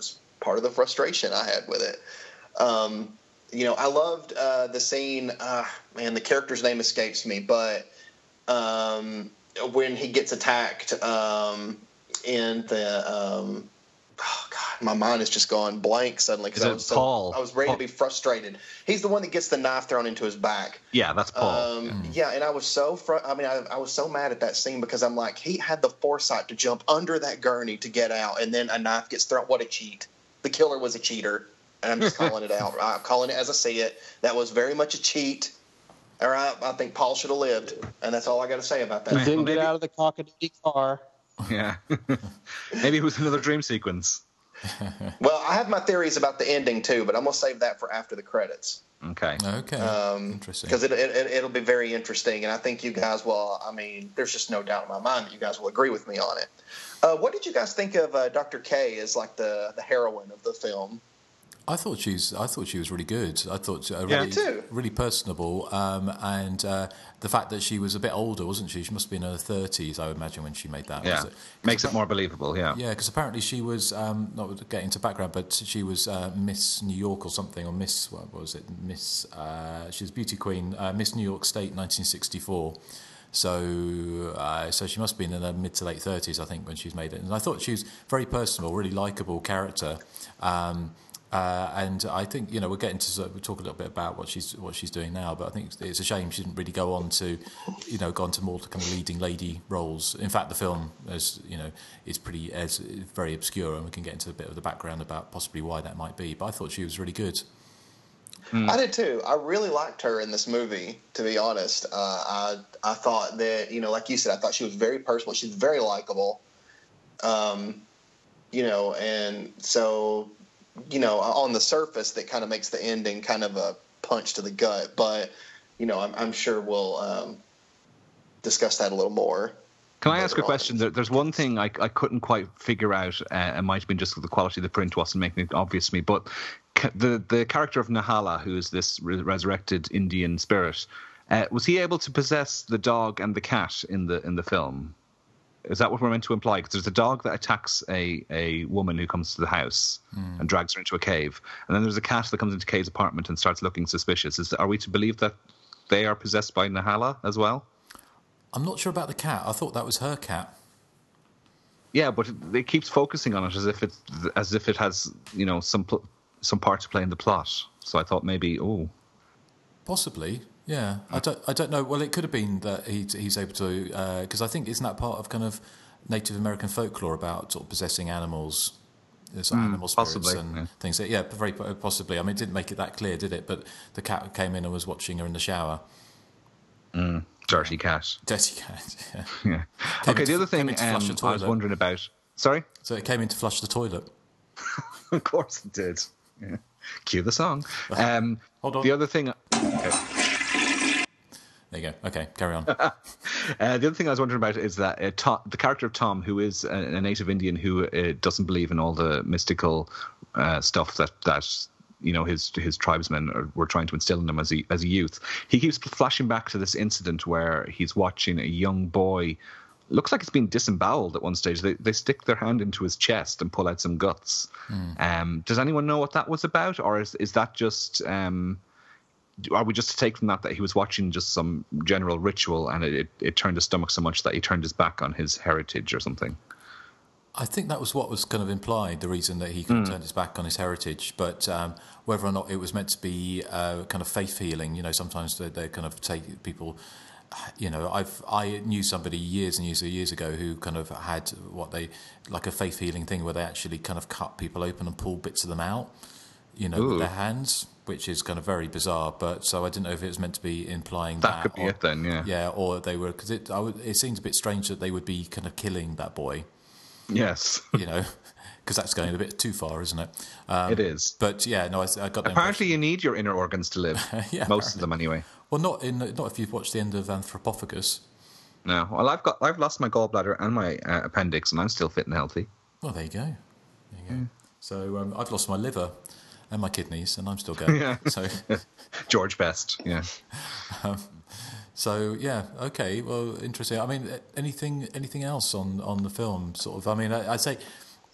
part of the frustration I had with it. Um, you know, I loved uh, the scene. Uh, man, the character's name escapes me, but um, when he gets attacked um, in the. Um, oh God, my mind has just gone blank suddenly because I was so Paul? I was ready Paul. to be frustrated. He's the one that gets the knife thrown into his back. Yeah, that's Paul. Um, mm. Yeah, and I was so fr- I mean, I, I was so mad at that scene because I'm like, he had the foresight to jump under that gurney to get out, and then a knife gets thrown. What a cheat! The killer was a cheater, and I'm just calling it out. I'm calling it as I see it. That was very much a cheat. All right, I think Paul should have lived, and that's all I got to say about that. He didn't get out of the cockadoo car. Yeah, maybe it was another dream sequence. Well, I have my theories about the ending too, but I'm gonna save that for after the credits. Okay. Okay. Um, Interesting. Because it, it, it'll be very interesting, and I think you guys will. I mean, there's just no doubt in my mind that you guys will agree with me on it. Uh, what did you guys think of uh, Doctor K as like the the heroine of the film? I thought she was. I thought she was really good. I thought uh, Yeah, really, me too. really personable. Um, and uh, the fact that she was a bit older, wasn't she? She must have been in her thirties, I would imagine, when she made that. Yeah, was it? makes it more believable. Yeah. Yeah, because apparently she was um, not getting into background, but she was uh, Miss New York or something, or Miss what was it? Miss. Uh, she was beauty queen, uh, Miss New York State, nineteen sixty-four. So, uh, so she must have been in her mid to late thirties, I think, when she's made it. And I thought she was very personable, really likable character. Um, Uh, and I think, you know, we're getting to sort of talk a little bit about what she's what she's doing now, but I think it's a shame she didn't really go on to, you know, go on to more kind of leading lady roles. In fact, the film, as you know, is pretty as very obscure, and we can get into a bit of the background about possibly why that might be. But I thought she was really good. Mm. I did too. I really liked her in this movie, to be honest. Uh, I I thought that, you know, like you said, I thought she was very personal. She's very likable. Um, you know, and so. You know, on the surface, that kind of makes the ending kind of a punch to the gut. But, you know, I'm, I'm sure we'll um, discuss that a little more. Can I ask a question? There, there's one thing I, I couldn't quite figure out. Uh, it might have been just the quality of the print wasn't making it obvious to me. But the the character of Nahala, who is this re- resurrected Indian spirit, uh, was he able to possess the dog and the cat in the in the film? Is that what we're meant to imply? Because there's a dog that attacks a, a woman who comes to the house mm. and drags her into a cave. And then there's a cat that comes into Kay's apartment and starts looking suspicious. Is, are we to believe that they are possessed by Nahala as well? I'm not sure about the cat. I thought that was her cat. Yeah, but it, it keeps focusing on it as if it as if it has, you know, some pl- some part to play in the plot. So I thought maybe, oh, possibly. Yeah, I don't. I don't know. Well, it could have been that he, he's able to, because uh, I think isn't that part of kind of Native American folklore about sort of possessing animals, sort of mm, animal spirits possibly, and yeah. things. That, yeah, very possibly. I mean, it didn't make it that clear, did it? But the cat came in and was watching her in the shower. Mm, dirty cat. Dirty cat. Yeah. yeah. Okay. The other thing um, I was wondering about. Sorry. So it came in to flush the toilet. Of course it did. Yeah. Cue the song. Um, Hold on. The other thing. Okay. There you go. Okay, carry on. uh, the other thing I was wondering about is that uh, Tom, the character of Tom, who is a, a native Indian who uh, doesn't believe in all the mystical uh, stuff that, that you know his his tribesmen are, were trying to instill in him as a as a youth, he keeps flashing back to this incident where he's watching a young boy. Looks like he's been disemboweled at one stage. They they stick their hand into his chest and pull out some guts. Mm. Um, does anyone know what that was about, or is is that just? Um, Are we just to take from that that he was watching just some general ritual and it, it, it turned his stomach so much that he turned his back on his heritage or something? I think that was what was kind of implied, the reason that he kind of Mm. turned his back on his heritage. But um, whether or not it was meant to be uh, kind of faith healing, you know, sometimes they, they kind of take people, you know, I've I knew somebody years and years and years ago who kind of had what they, like a faith healing thing where they actually kind of cut people open and pull bits of them out, you know, Ooh. with their hands, which is kind of very bizarre. But so I didn't know if it was meant to be implying that. That could be or, it then, yeah. Yeah, or they were, because it, I would, it seems a bit strange that they would be kind of killing that boy. Yes. You know, because that's going a bit too far, isn't it? Um, it is. But yeah, no, I, I got. Apparently, you need your inner organs to live. yeah, most apparently. of them anyway. Well, not in not if you've watched the end of Anthropophagus. No, well, I've got I've lost my gallbladder and my uh, appendix, and I'm still fit and healthy. Well, there you go. There you go. Mm. So um, I've lost my liver and my kidneys, and I'm still going. Yeah. So George Best. Yeah. um, So yeah, okay, well, interesting. I mean, anything, anything else on, on the film? Sort of. I mean, I, I'd say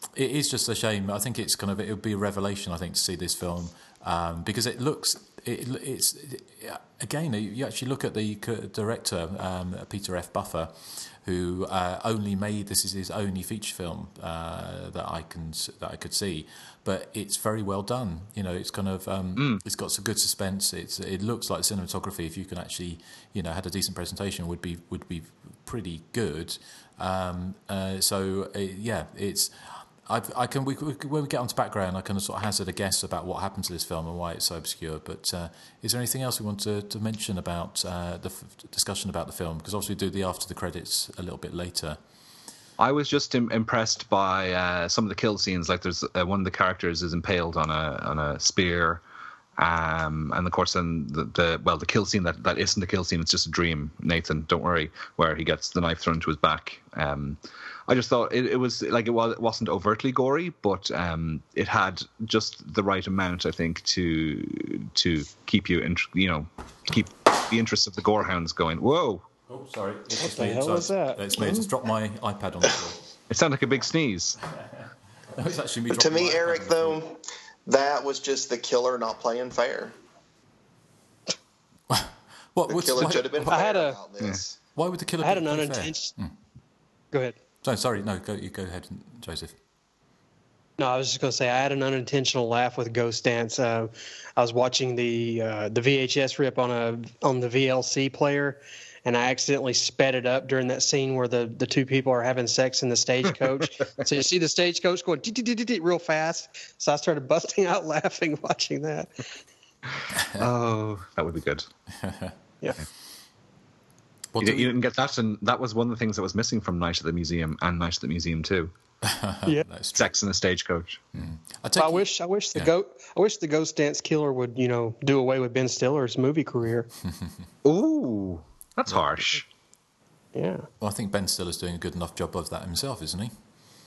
it is just a shame. I think it's kind of it would be a revelation. I think to see this film um, because it looks it, it's it, again you actually look at the director um, Peter F. Buffer, who uh, only made this is his only feature film uh, that I can that I could see, but it's very well done. You know, it's kind of um, mm. it's got some good suspense. It's it looks like cinematography. If you can actually you know had a decent presentation, would be would be pretty good. Um, uh, so uh, yeah, it's. I've, I can we, we, when we get onto background, I can sort of hazard a guess about what happened to this film and why it's so obscure. But uh, is there anything else we want to, to mention about uh, the f- discussion about the film? Because obviously we do the after the credits a little bit later. I was just im- impressed by uh, some of the kill scenes. Like there's uh, one of the characters is impaled on a on a spear, um, and of course then the, the well the kill scene that, that isn't a kill scene. It's just a dream. Nathan, don't worry, where he gets the knife thrown to his back. Um, I just thought it, it was like it was it wasn't overtly gory, but um, it had just the right amount, I think, to to keep you in, you know keep the interest of the gorehounds going. Whoa! Oh, sorry. It's what the me. hell so, was that? It's me. I just dropped my iPad on the floor. It sounded like a big sneeze. No, it's actually me. To me, Eric, though, that was just the killer not playing fair. What? The killer why, should have been I fair had a, about this. Yeah. Why would the killer? I had an play unintentional. Hmm. Go ahead. So, sorry, no, go you go ahead, Joseph. No, I was just going to say I had an unintentional laugh with Ghost Dance. Uh, I was watching the uh, the V H S rip on a on the V L C player, and I accidentally sped it up during that scene where the, the two people are having sex in the stagecoach. So you see the stagecoach going real fast. So I started busting out laughing watching that. Oh, that would be good. Yeah. You, you didn't get that, and that was one of the things that was missing from Night at the Museum and Night at the Museum too. Yeah, sex in a stagecoach. Mm. I, I wish, I wish the yeah. goat, I wish the Ghost Dance killer would, you know, do away with Ben Stiller's movie career. Ooh, that's harsh. Yeah. Well, I think Ben Stiller's doing a good enough job of that himself, isn't he?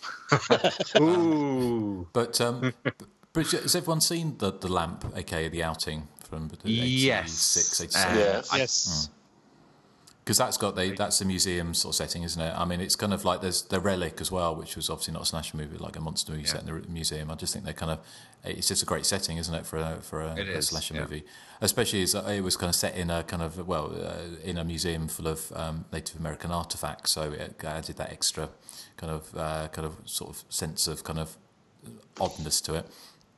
Ooh. But um, Bridget, has everyone seen the the Lamp, aka The Outing from yes. eighty-six, eighty-seven? Uh, yes. Yes. Mm. Because that's got the that's a museum sort of setting, isn't it? I mean, it's kind of like there's the Relic as well, which was obviously not a slasher movie, like a monster movie yeah. set in the museum. I just think they kind of it's just a great setting, isn't it, for a for a, a slasher yeah. movie, especially as it was kind of set in a kind of well uh, in a museum full of um, Native American artifacts, so it added that extra kind of uh, kind of sort of sense of kind of oddness to it.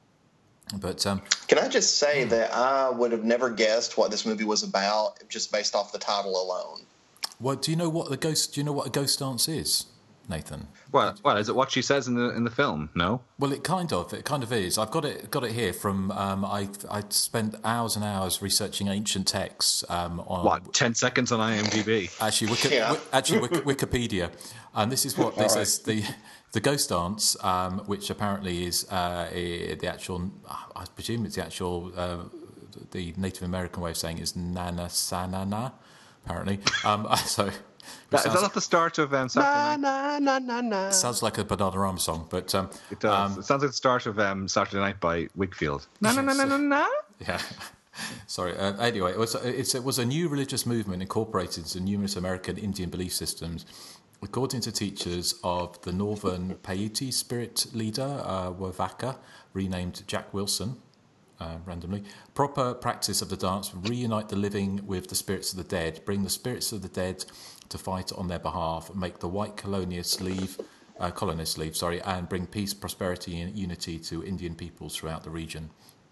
But um, can I just say that I would have never guessed what this movie was about just based off the title alone? Well, do you know what the ghost? Do you know what a ghost dance is, Nathan? Well, well, is it what she says in the in the film? No. Well, it kind of it kind of is. I've got it got it here from. Um, I I spent hours and hours researching ancient texts. Um, on what ten seconds on I M D B? Actually, Wiki, yeah. w- actually Wiki, Wikipedia, and this is what this is the. The ghost dance, um, which apparently is uh, the actual, I presume it's the actual, uh, the Native American way of saying is Nana Sanana, apparently. Um, so, that, is that not the start of um, Saturday Night? Na, na, na, na. Sounds like a Bananarama song, but um, it does. Um, it sounds like the start of um, Saturday Night by Wakefield. Na na na na na na. Yeah. Sorry. Uh, anyway, it was it's, it was a new religious movement incorporated into numerous American Indian belief systems. According to teachers of the Northern Paiute spirit leader, uh, Wavaka, renamed Jack Wilson, uh, randomly, proper practice of the dance would reunite the living with the spirits of the dead, bring the spirits of the dead to fight on their behalf, make the white colonists leave, uh, colonists leave, sorry, and bring peace, prosperity, and unity to Indian peoples throughout the region.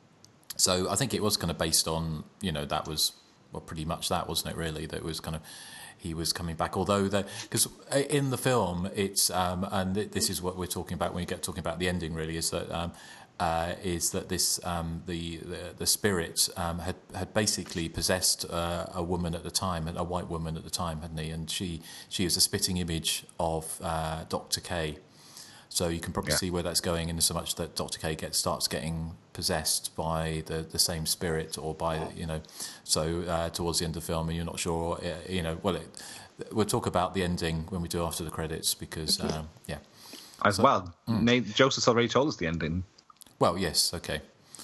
So I think it was kind of based on, you know, that was well, pretty much that, wasn't it? Really, that it was kind of. He was coming back, although that because in the film it's um, and this is what we're talking about when we get talking about the ending. Really, is that um, uh, is that this um, the, the the spirit um, had had basically possessed uh, a woman at the time, a white woman at the time, hadn't he? And she she is a spitting image of uh, Doctor K. So you can probably yeah. see where that's going, in so much that Doctor K gets starts getting possessed by the, the same spirit, or by you know, so uh, towards the end of the film, and you're not sure, you know. Well, it, we'll talk about the ending when we do after the credits, because um, yeah. As so, well, mm. Nate, Joseph's already told us the ending. Well, yes, okay.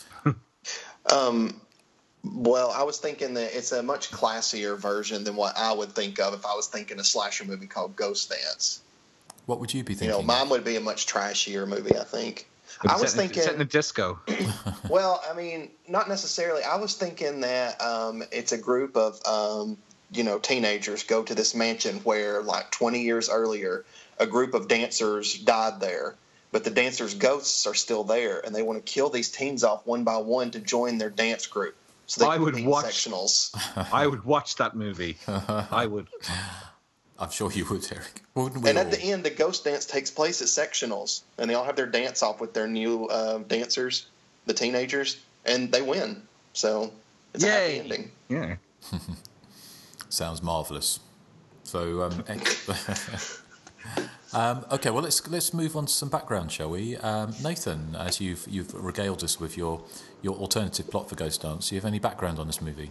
um, well, I was thinking that it's a much classier version than what I would think of if I was thinking a slasher movie called Ghost Dance. What would you be thinking? You know, mine would be a much trashier movie, I think. I was set, thinking set in a disco. Well, I mean, not necessarily. I was thinking that um, it's a group of um, you know teenagers go to this mansion where, like twenty years earlier, a group of dancers died there, but the dancers' ghosts are still there, and they want to kill these teens off one by one to join their dance group. So they I would watch sectionals. I would watch that movie. I would. I'm sure you would, Eric. Wouldn't we And all? at the end, the ghost dance takes place at sectionals, and they all have their dance off with their new uh, dancers, the teenagers, and they win. So it's Yay. a happy ending. Yeah. Sounds marvellous. So, um, ex- um, okay, well, let's let's move on to some background, shall we? Um, Nathan, as you've you've regaled us with your, your alternative plot for Ghost Dance, do you have any background on this movie?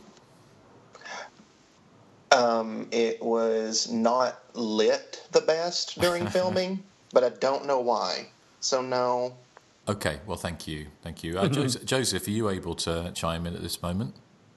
Um, it was not lit the best during filming, but I don't know why. So no. Okay, well, thank you, thank you, uh, Joseph, Joseph. Are you able to chime in at this moment?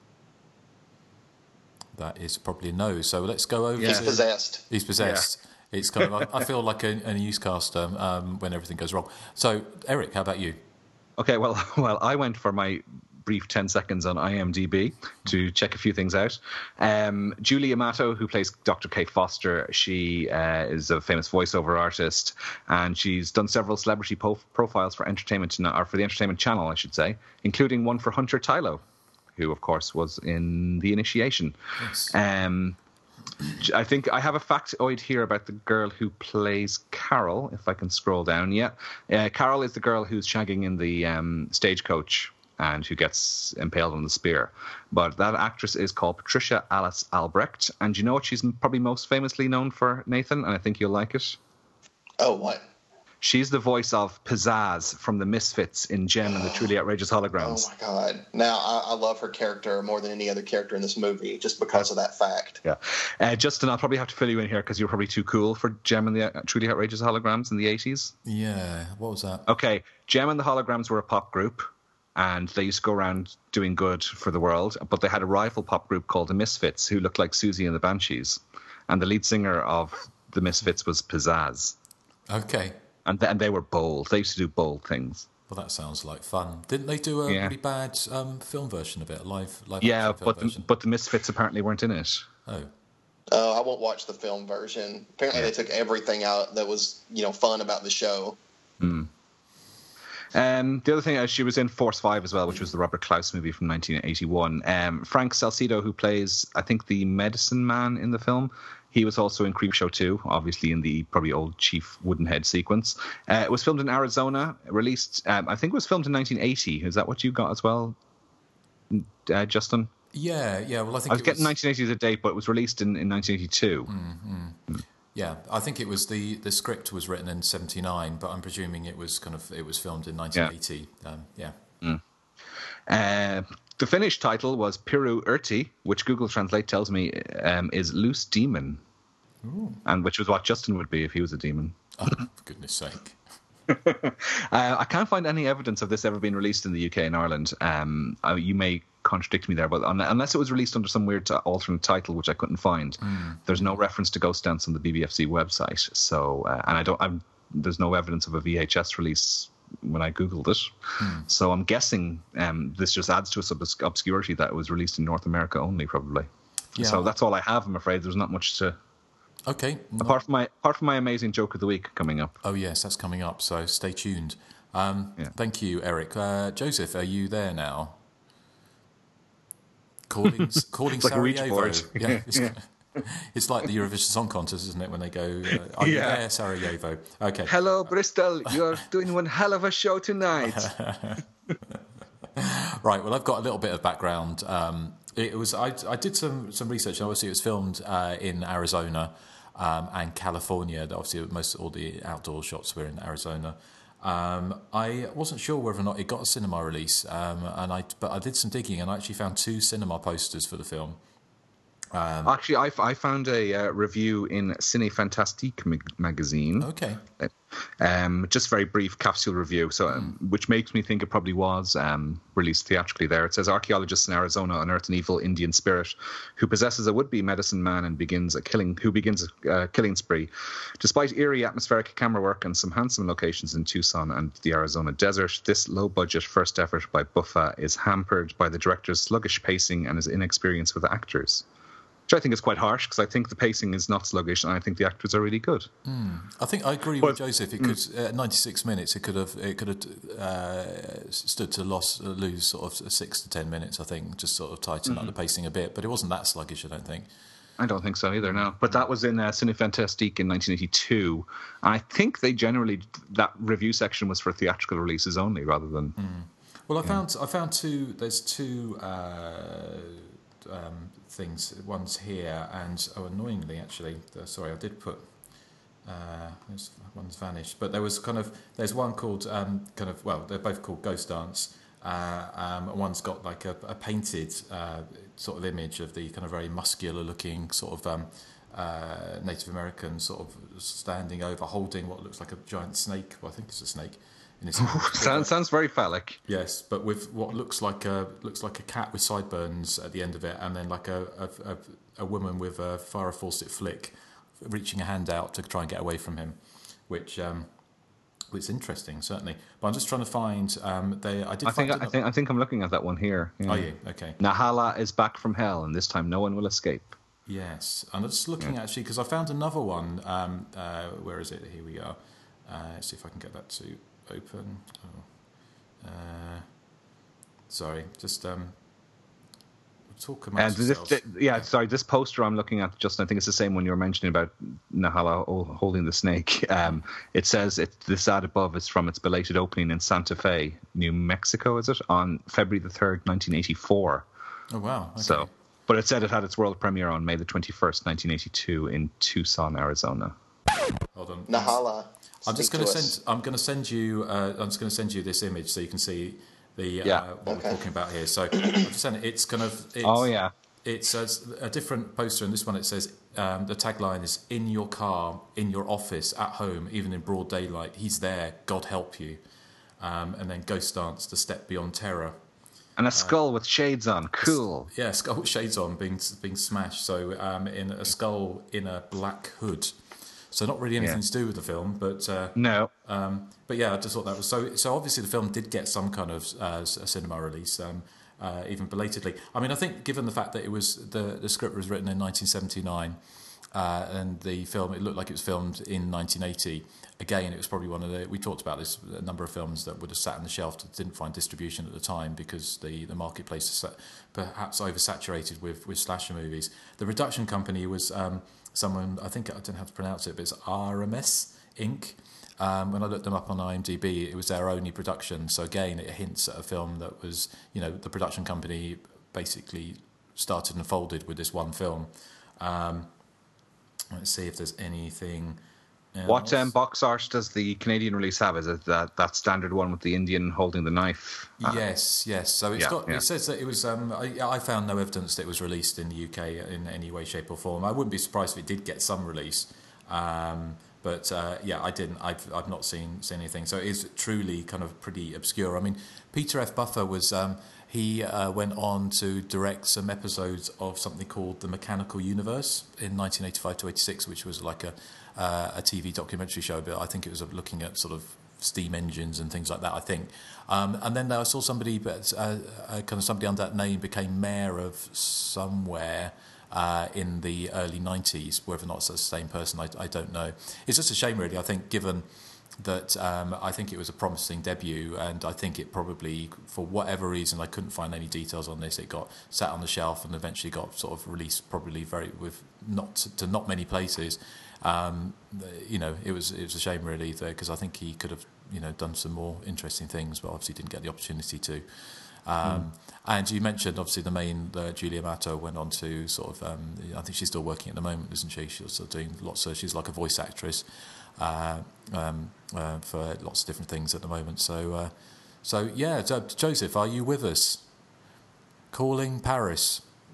That is probably a no. So let's go over. He's to, possessed. He's possessed. Yeah. It's kind of. I feel like a, a newscaster um, when everything goes wrong. So, Eric, how about you? Okay, well, well, I went for my brief ten seconds on IMDb to check a few things out. Um, Julie Amato, who plays Doctor Kate Foster, she uh, is a famous voiceover artist, and she's done several celebrity po- profiles for Entertainment Tonight, or for the Entertainment Channel, I should say, including one for Hunter Tylo, who, of course, was in The Initiation. Yes. Um, I think I have a factoid here about the girl who plays Carol, if I can scroll down. Yeah. Uh, Carol is the girl who's shagging in the um, stagecoach and who gets impaled on the spear. But that actress is called Patricia Alice Albrecht. And you know what she's probably most famously known for, Nathan? And I think you'll like it. Oh, what? She's the voice of Pizzazz from the Misfits in Gem and the Truly Outrageous Holograms. Oh, my God. Now, I, I love her character more than any other character in this movie, just because of that fact. Yeah. Uh, Justin, I'll probably have to fill you in here because you're probably too cool for Gem and the Truly Outrageous Holograms in the eighties. Yeah, what was that? Okay, Gem and the Holograms were a pop group, and they used to go around doing good for the world, but they had a rival pop group called the Misfits, who looked like Susie and the Banshees. And the lead singer of the Misfits was Pizzazz. Okay. And, th- and they were bold. They used to do bold things. Well, that sounds like fun. Didn't they do a Yeah. really bad um, film version of it, a live, live Yeah, action film but the, version? but the Misfits apparently weren't in it. Oh. Oh, I won't watch the film version. Apparently, Yeah. they took everything out that was, you know, fun about the show. Hmm. Um, the other thing, uh, she was in Force Five as well, which was the Robert Klaus movie from nineteen eighty-one. Um, Frank Salcido, who plays, I think, the medicine man in the film, he was also in Creepshow two, obviously in the probably old Chief Woodenhead sequence. Uh, it was filmed in Arizona, released, um, I think it was filmed in nineteen eighty. Is that what you got as well, uh, Justin? Yeah, yeah. Well, I think I was it getting was, nineteen eighty as a date, but it was released in, in nineteen eighty-two. Mm-hmm. Yeah, I think it was the, the script was written in seventy-nine, but I'm presuming it was kind of it was filmed in nineteen eighty. Yeah. Um, yeah. Mm. Uh, the Finnish title was Piru Yrtti, which Google Translate tells me um, is loose demon, Ooh. and which was what Justin would be if he was a demon. Oh, for goodness sake. uh, I can't find any evidence of this ever being released in the U K and Ireland. Um, uh, you may contradict me there, but un- unless it was released under some weird t- alternate title, which I couldn't find, mm. there's no reference to Ghost Dance on the B B F C website. So, uh, and I don't, I'm, there's no evidence of a V H S release when I googled it. Mm. So I'm guessing um, this just adds to its obs- obscurity that it was released in North America only, probably. Yeah. So that's all I have. I'm afraid there's not much to. Okay. Not... Apart from my apart from my amazing joke of the week coming up. Oh yes, that's coming up. So stay tuned. Um, yeah. Thank you, Eric. Uh, Joseph, are you there now? Calling, calling it's like Sarajevo. Yeah, it's, yeah. It's like the Eurovision Song Contest, isn't it? When they go, uh, "Are you yeah. there, Sarajevo?" Okay. Hello, Bristol. You're doing one hell of a show tonight. Right. Well, I've got a little bit of background. Um, it was I, I did some some research. And obviously, it was filmed uh, in Arizona um, and California. Obviously, most all the outdoor shots were in Arizona. Um, I wasn't sure whether or not it got a cinema release, um, and I but I did some digging and I actually found two cinema posters for the film. Um, Actually, I, I found a uh, review in Cine Fantastique mag- magazine. Okay. Um, just very brief capsule review, so um, mm. which makes me think it probably was um, released theatrically there. It says archaeologists in Arizona unearth an evil Indian spirit who possesses a would-be medicine man and begins a killing who begins a uh, killing spree. Despite eerie atmospheric camera work and some handsome locations in Tucson and the Arizona desert, this low-budget first effort by Buffa is hampered by the director's sluggish pacing and his inexperience with the actors. Which I think is quite harsh, because I think the pacing is not sluggish, and I think the actors are really good. Mm. I think I agree but, with Joseph. It could mm. at ninety-six minutes, it could have it could have uh, stood to loss, lose sort of six to ten minutes. I think just sort of tighten mm-hmm. up the pacing a bit, but it wasn't that sluggish. I don't think. I don't think so either. No, but that was in uh, Cine Fantastique in nineteen eighty-two. And I think they generally that review section was for theatrical releases only, rather than. Mm. Well, I yeah. found I found two. There's two. Uh, Um, things. One's here, and oh, annoyingly, actually, uh, sorry, I did put. Uh, one's vanished, but there was kind of. There's one called um, kind of. Well, they're both called Ghost Dance. Uh, um, one's got like a, a painted uh, sort of image of the kind of very muscular-looking sort of um, uh, Native American sort of standing over, holding what looks like a giant snake. Well, I think it's a snake. sounds sounds very phallic. Yes, but with what looks like a looks like a cat with sideburns at the end of it, and then like a a, a, a woman with a Farrah Fawcett flick, reaching a hand out to try and get away from him, which um, was interesting certainly. But I'm just trying to find. Um, they I did. I think find I think I think I'm looking at that one here. Yeah. Are you okay? Nahala is back from hell, and this time no one will escape. Yes, and I'm just looking yeah. actually because I found another one. Um, uh, where is it? Here we are. Uh, let's see if I can get that to. Open. Oh. Uh, sorry, just um, talk amongst uh, yourselves. This, yeah, sorry. This poster I'm looking at, Justin, I think it's the same one you were mentioning about Nahala holding the snake. Um, it says it. This ad above is from its belated opening in Santa Fe, New Mexico. Is it on February the third, nineteen eighty-four? Oh wow! Okay. So, but it said it had its world premiere on May the twenty-first, nineteen eighty-two, in Tucson, Arizona. Hold on. Nahala. I'm just going to send. I'm going to send you. Uh, I'm just going to send you this image so you can see the uh, yeah. what okay. we're talking about here. So, I'm just saying it's kind of. It's, oh yeah. It's a, a different poster. In this one, it says um, the tagline is "In your car, in your office, at home, even in broad daylight. He's there. God help you." Um, and then Ghost Dance, the step beyond terror. And a skull uh, with shades on. Cool. Yeah, skull with shades on, being being smashed. So, um, in a skull in a black hood. So not really anything yeah. to do with the film, but uh, no. Um, but yeah, I just thought that was so. So obviously the film did get some kind of uh, a cinema release, um, uh, even belatedly. I mean, I think given the fact that it was the the script was written in nineteen seventy-nine, uh, and the film it looked like it was filmed in nineteen eighty. Again, it was probably one of the we talked about this a number of films that would have sat on the shelf that didn't find distribution at the time because the, the marketplace is perhaps oversaturated with with slasher movies. The production company was. Um, Someone, I think I don't know how to pronounce it, but it's R M S Incorporated. Um, when I looked them up on IMDb, it was their only production. So again, it hints at a film that was, you know, the production company basically started and folded with this one film. Um, let's see if there's anything else. What um, box art does the Canadian release have? Is it that, that standard one with the Indian holding the knife? Yes, yes. So it's yeah, got. Yeah. It says that it was. Um, I, I found no evidence that it was released in the U K in any way, shape, or form. I wouldn't be surprised if it did get some release, um, but uh, yeah, I didn't. I've I've not seen seen anything. So it is truly kind of pretty obscure. I mean, Peter F. Buffer was. Um, he uh, went on to direct some episodes of something called The Mechanical Universe in nineteen eighty-five to eighty-six, which was like a uh, a T V documentary show. But I think it was looking at sort of steam engines and things like that, I think. Um, and then I saw somebody, but uh, uh, kind of somebody under that name became mayor of somewhere uh, in the early nineties. Whether or not it's the same person, I, I don't know. It's just a shame, really, I think, given that um, I think it was a promising debut, and I think it probably, for whatever reason, I couldn't find any details on this, it got sat on the shelf and eventually got sort of released probably very with not to not many places. Um, you know, it was it was a shame really, because I think he could have you know done some more interesting things, but obviously didn't get the opportunity to. Um, mm. And you mentioned obviously the main uh, Julia Mato went on to sort of um, I think she's still working at the moment, isn't she? She's still doing lots of she's like a voice actress uh, um, uh, for lots of different things at the moment. So uh, so yeah, so, Joseph, are you with us? Calling Paris.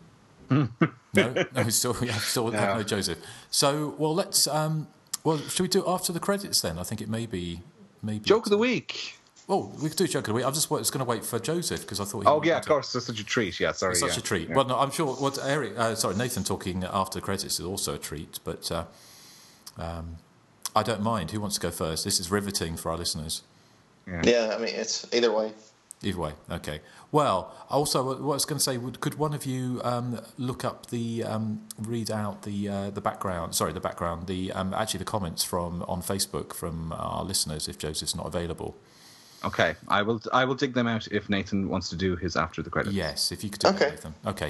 no, no, still, yeah, still No. have no Joseph. So, well, let's. Um, well, should we do it after the credits then? I think it may be. Maybe Joke of the week. Oh, we could do joke of the week. I just was going to wait for Joseph because I thought. He Oh might yeah, want of to- course. It's such a treat. Yeah, sorry. It's such yeah. a treat. Yeah. Well, no, I'm sure. What Eric? Uh, sorry, Nathan talking after the credits is also a treat. But uh, um, I don't mind. Who wants to go first? This is riveting for our listeners. Yeah, I mean, it's either way. Either way, okay. Well, also, what I was going to say, would, could one of you um, look up the, um, read out the uh, the background? Sorry, the background. The um, actually the comments from on Facebook from our listeners if Joseph's not available. Okay, I will. I will dig them out if Nathan wants to do his after the credits. Yes, if you could do Okay. that, Nathan. Okay.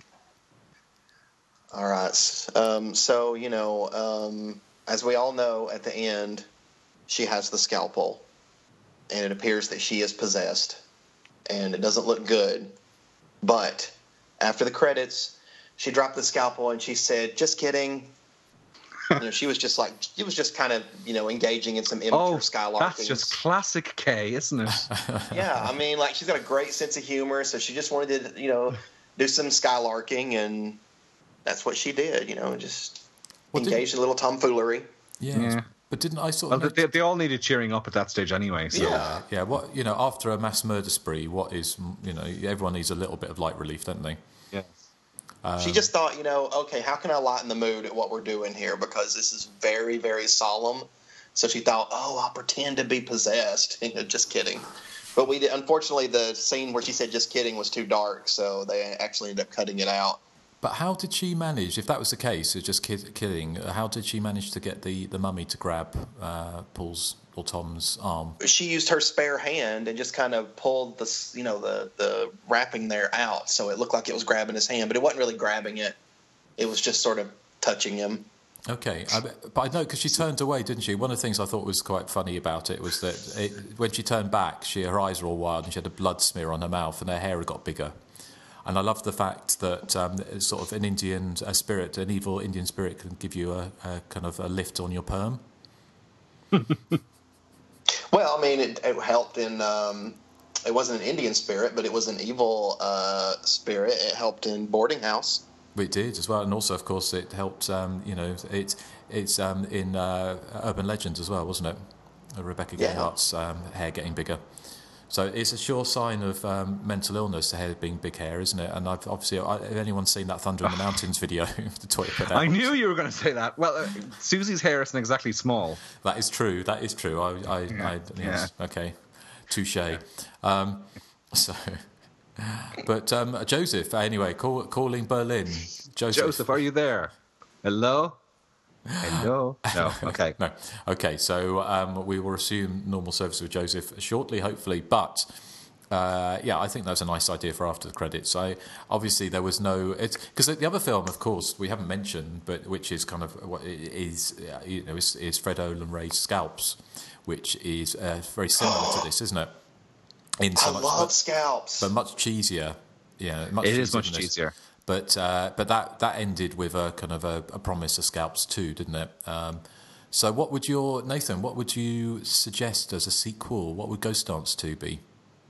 All right. Um, so, you know, um, as we all know, at the end, she has the scalpel, and it appears that she is possessed, and it doesn't look good. But after the credits, she dropped the scalpel and she said, "Just kidding." You know, she was just like, it was just kind of, you know, engaging in some immature Oh, skylarking. that's just classic Kay, isn't it? Yeah, I mean, like, she's got a great sense of humor, so she just wanted to, you know, do some skylarking, and that's what she did, you know, just Well, did- engaged in a little tomfoolery. Yeah. Yeah. But didn't I sort Well, of... they, they all needed cheering up at that stage anyway. So. Yeah. yeah, what, you know, after a mass murder spree, what is, you know, everyone needs a little bit of light relief, don't they? Yes. Um, She just thought, you know, okay, how can I lighten the mood at what we're doing here? Because this is very, very solemn. So she thought, oh, I'll pretend to be possessed. You know, just kidding. But we did, unfortunately, the scene where she said just kidding was too dark, so they actually ended up cutting it out. But how did she manage, if that was the case, it's just kid, kidding, how did she manage to get the, the mummy to grab uh, Paul's or Tom's arm? She used her spare hand and just kind of pulled the, you know, the, the wrapping there out, so it looked like it was grabbing his hand, but it wasn't really grabbing it. It was just sort of touching him. Okay, I, but I know because she turned away, didn't she? One of the things I thought was quite funny about it was that it, when she turned back, she her eyes were all wild and she had a blood smear on her mouth and her hair had got bigger. And I love the fact that um, it's sort of an Indian a spirit, an evil Indian spirit, can give you a, a kind of a lift on your perm. Well, I mean, it, it helped in. Um, it wasn't an Indian spirit, but it was an evil uh, spirit. It helped in Boarding House. It did as well, and also, of course, it helped. Um, you know, it, it's um, in uh, Urban Legends as well, wasn't it? Rebecca Yeah. Gayhart's um, hair getting bigger. So it's a sure sign of um, mental illness, the hair being big hair, isn't it? And I've obviously, I, if anyone's seen that Thunder in the Mountains video, the toilet put I out. knew you were going to say that. Well, uh, Susie's hair isn't exactly small. That is true. That is true. I, I, Yeah, I yes, okay, touche. Um, so, but um, Joseph, anyway, call, calling Berlin. Joseph. Joseph, are you there? Hello? Hello? No, okay. No. Okay, so um, we will resume normal service with Joseph shortly, hopefully. But uh, yeah, I think that's a nice idea for after the credits. I obviously there was no because the other film, of course, we haven't mentioned, but which is kind of what is uh, you know is, is Fred Olen Ray's Scalps, which is uh, very similar to this, isn't it? In so I much, love but, scalps. but much cheesier. Yeah, much It is cheesier much than this. cheesier. But uh, but that, that ended with a kind of a, a promise of Scalps too, didn't it? Um, so what would your Nathan? What would you suggest as a sequel? What would Ghost Dance two be?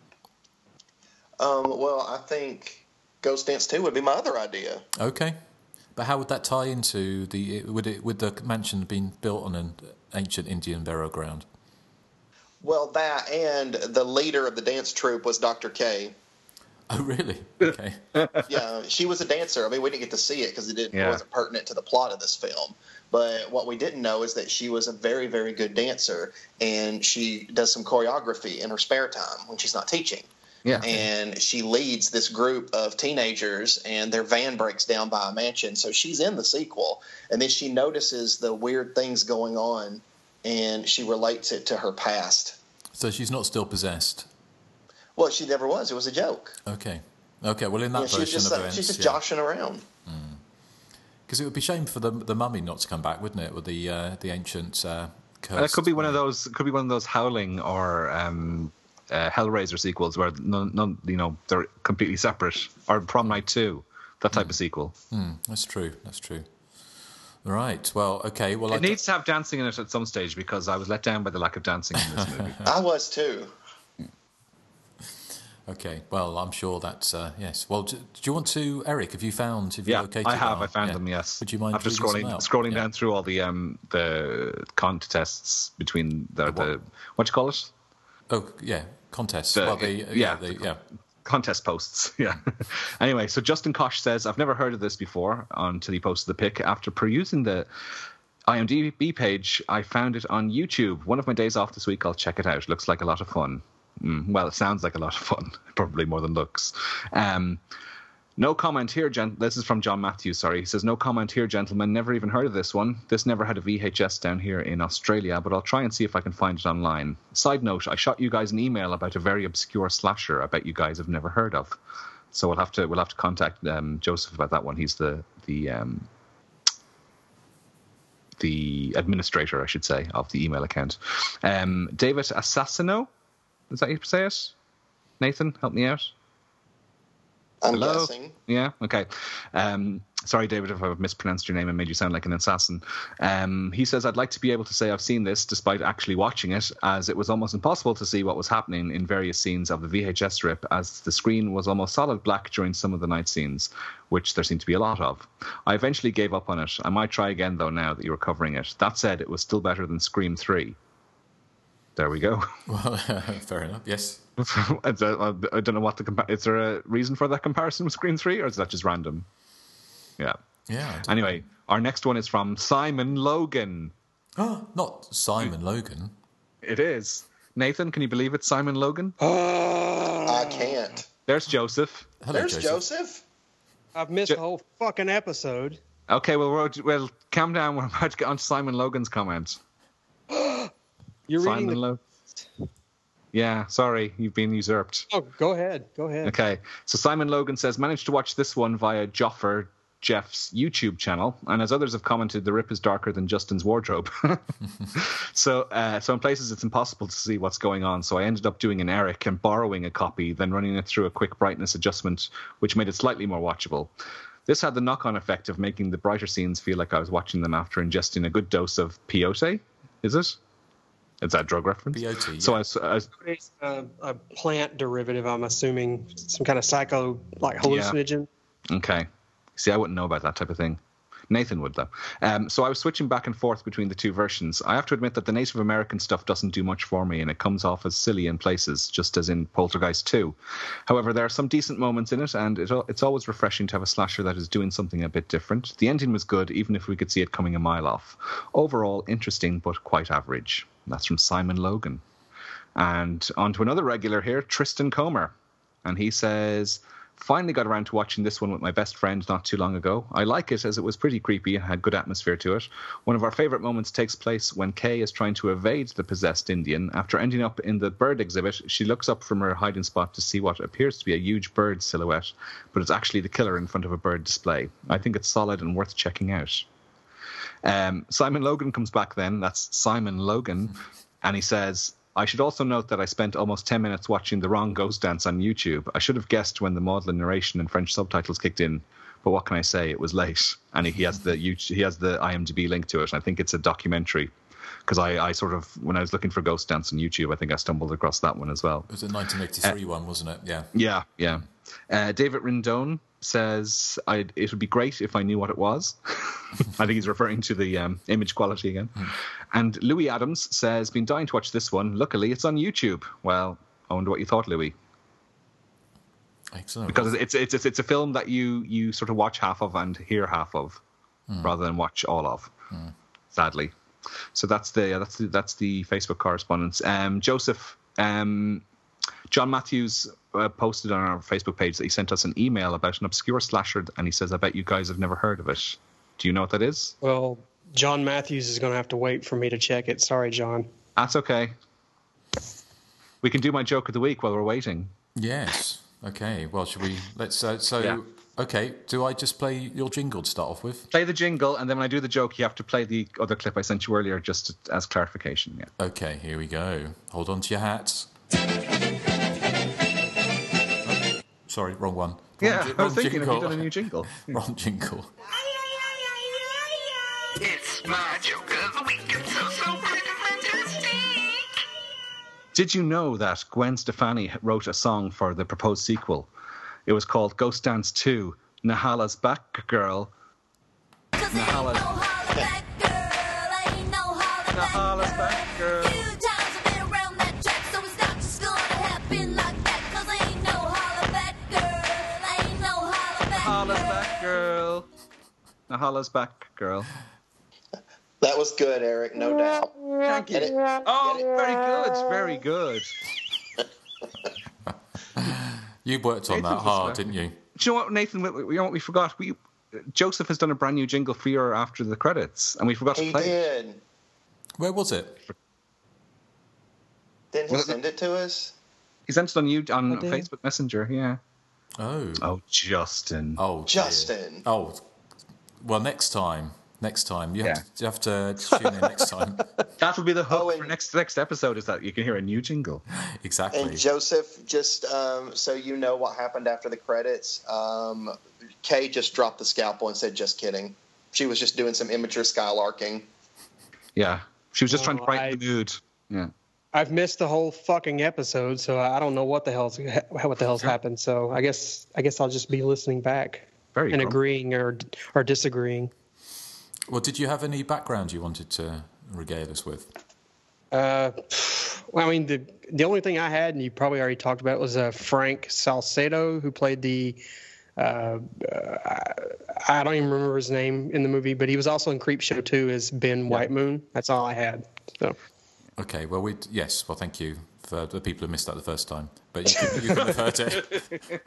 Um, well, I think Ghost Dance two would be my other idea. Okay, but how would that tie into the? Would it would the mansion have been built on an ancient Indian burial ground? Well, that and the leader of the dance troupe was Doctor K. Oh, really? Okay. Yeah, she was a dancer. I mean, we didn't get to see it because it, didn't, Yeah. it wasn't pertinent to the plot of this film. But what we didn't know is that she was a very, very good dancer, and she does some choreography in her spare time when she's not teaching. Yeah. And she leads this group of teenagers, and their van breaks down by a mansion. So she's in the sequel, and then she notices the weird things going on, and she relates it to her past. So she's not still possessed. Well, she never was. It was a joke. Okay. Okay. Well, in that You know, she was version just of like, events, she's just yeah. joshing around. Because it would be a shame for the the mummy not to come back, wouldn't it? With the uh, the ancient uh, curse. And it could be one of those. It could be one of those Howling or um, uh, Hellraiser sequels where none, none, you know, they're completely separate, or Prom Night Two, that type of sequel. Mm, that's true. That's true. Right. Well. Okay. Well, It I needs to have dancing in it at some stage because I was let down by the lack of dancing in this movie. I was too. Okay. Well, I'm sure that's uh, yes. Well, do, do you want to, Eric? Have you found? Have you Yeah, located I have. our- I found yeah. them. Yes. Would you mind After reading some scrolling out? scrolling Yeah. down through all the um the contests between the The the, what? what do you call it? Oh, yeah. Contests. The- well, the, yeah, yeah, the, the- yeah. Contest posts, yeah. Anyway, so Justin Kosh says, I've never heard of this before until he posted the pic. After perusing the I M D B page, I found it on YouTube. One of my days off this week, I'll check it out. Looks like a lot of fun. Mm, well, it sounds like a lot of fun, probably more than looks. Um, no comment here, gent- this is from John Matthews, sorry. He says, no comment here, gentlemen. Never even heard of this one. This never had a V H S down here in Australia, but I'll try and see if I can find it online. Side note, I shot you guys an email about a very obscure slasher I bet you guys have never heard of. So we'll have to we'll have to contact um, Joseph about that one. He's the the um, the administrator, I should say, of the email account. Um, David Assassino, is that how you say it? Nathan, help me out. I'm Hello? guessing. Yeah, okay. Um, sorry, David, if I've mispronounced your name and made you sound like an assassin. Um, he says, I'd like to be able to say I've seen this despite actually watching it, as it was almost impossible to see what was happening in various scenes of the V H S strip, as the screen was almost solid black during some of the night scenes, which there seemed to be a lot of. I eventually gave up on it. I might try again, though, now that you're covering it. That said, it was still better than Scream three. There we go. Well, fair enough. Yes. I don't know what the compa- is there a reason for that comparison with Scream three, or is that just random? Yeah. Yeah. I don't Anyway, our next one is from Simon Logan. know. Not Simon Logan. It is. Nathan, can you believe it's Simon Logan? I can't. There's Joseph. Hello, There's Joseph. Joseph. I've missed Jo- the whole fucking episode. Okay, well, we're, well, calm down. We're about to get on to Simon Logan's comment. You're Simon reading the... Logan. Yeah, sorry, you've been usurped. Oh, go ahead. Go ahead. Okay, so Simon Logan says, managed to watch this one via Joffer Jeff's YouTube channel, and as others have commented, the rip is darker than Justin's wardrobe. so, uh, so in places it's impossible to see what's going on. So I ended up doing an Eric and borrowing a copy, then running it through a quick brightness adjustment, which made it slightly more watchable. This had the knock-on effect of making the brighter scenes feel like I was watching them after ingesting a good dose of peyote. Is it? Is that a drug reference? Peyote, So yeah. I was, I was It's a, a plant derivative, I'm assuming. Some kind of psycho, like hallucinogen. okay. See, I wouldn't know about that type of thing. Nathan would, though. Um, so I was switching back and forth between the two versions. I have to admit that the Native American stuff doesn't do much for me, and it comes off as silly in places, just as in Poltergeist two. However, there are some decent moments in it, and it, it's always refreshing to have a slasher that is doing something a bit different. The ending was good, even if we could see it coming a mile off. Overall, interesting, but quite average. That's from Simon Logan. And on to another regular here, Tristan Comer. And he says... Finally got around to watching this one with my best friend not too long ago. I like it as it was pretty creepy and had good atmosphere to it. One of our favourite moments takes place when Kay is trying to evade the possessed Indian. After ending up in the bird exhibit, she looks up from her hiding spot to see what appears to be a huge bird silhouette, but it's actually the killer in front of a bird display. I think it's solid and worth checking out. Um, Simon Logan comes back then. That's Simon Logan. And he says... I should also note that I spent almost ten minutes watching the wrong ghost dance on YouTube. I should have guessed when the maudlin narration and French subtitles kicked in, but what can I say? It was late. And he has the he has the I M D B link to it. I think it's a documentary, because I, I sort of, when I was looking for ghost dance on YouTube, I think I stumbled across that one as well. It was a nineteen eighty-three uh, one, wasn't it? Yeah. Yeah, yeah. Uh, David Rindone says, I'd, it would be great if I knew what it was. I think he's referring to the um, image quality again. Mm. And Louis Adams says, been dying to watch this one. Luckily, it's on YouTube. Well, I wonder what you thought, Louis. Excellent. Because it's it's it's, it's a film that you, you sort of watch half of and hear half of, mm. rather than watch all of, mm. sadly. So that's the that's the, that's the Facebook correspondence. Um, Joseph, um, John Matthews uh, posted on our Facebook page that he sent us an email about an obscure slasher, and he says, I bet you guys have never heard of it. Do you know what that is? Well, John Matthews is going to have to wait for me to check it. Sorry, John. That's okay. We can do my joke of the week while we're waiting. Yes. Okay. Well, should we? Let's. Uh, so, yeah. Okay. Do I just play your jingle to start off with? Play the jingle, and then when I do the joke, you have to play the other clip I sent you earlier, just to, as clarification. Yeah. Okay. Here we go. Hold on to your hats. Oh, sorry, wrong one. Wrong yeah, ji- I was thinking, jingle. have you done a new jingle? Wrong jingle. It's my joke of the week. It's so, so freaking fantastic. Did you know that Gwen Stefani wrote a song for the proposed sequel? It was called Ghost Dance two, Nahala's Back Girl. Nahala's, Nahala's Back Girl. Nahala's Back Girl. Nahala's Back Girl. That was good, Eric, no doubt. Thank you. Get it? Oh, Get it? very good, very good. You worked on Nathan that hard, was- didn't you? Do you know what, Nathan? We, you know what we forgot? We Joseph has done a brand new jingle for you after the credits, and we forgot to He play it. did. Where was it? Didn't he Was it- send it to us? He sent it on you on I did. Facebook Messenger. Yeah. Oh. Oh, Justin. Oh, dear. Justin. Oh, well, next time. Next time. You have, Yeah. to, you have to tune in next time. That will be the hook Oh, and- for next next episode. Is that you can hear a new jingle? Exactly. And Joseph, just um, so you know what happened after the credits, um, Kay just dropped the scalpel and said, just kidding. She was just doing some immature skylarking. Yeah. She was just trying to Oh, brighten I- the mood. Yeah. I've missed the whole fucking episode, so I don't know what the hell's what the hell's happened. So I guess I guess I'll just be listening back Very and grumpy. agreeing or or disagreeing. Well, did you have any background you wanted to regale us with? Uh, well, I mean, the the only thing I had, and you probably already talked about, was uh, Frank Salcedo, who played the. Uh, uh, I don't even remember his name in the movie, but he was also in Creepshow two as Ben Whitemoon. That's all I had. So. Okay, well, we yes, well, thank you for the people who missed that the first time, but you could, you could have heard it.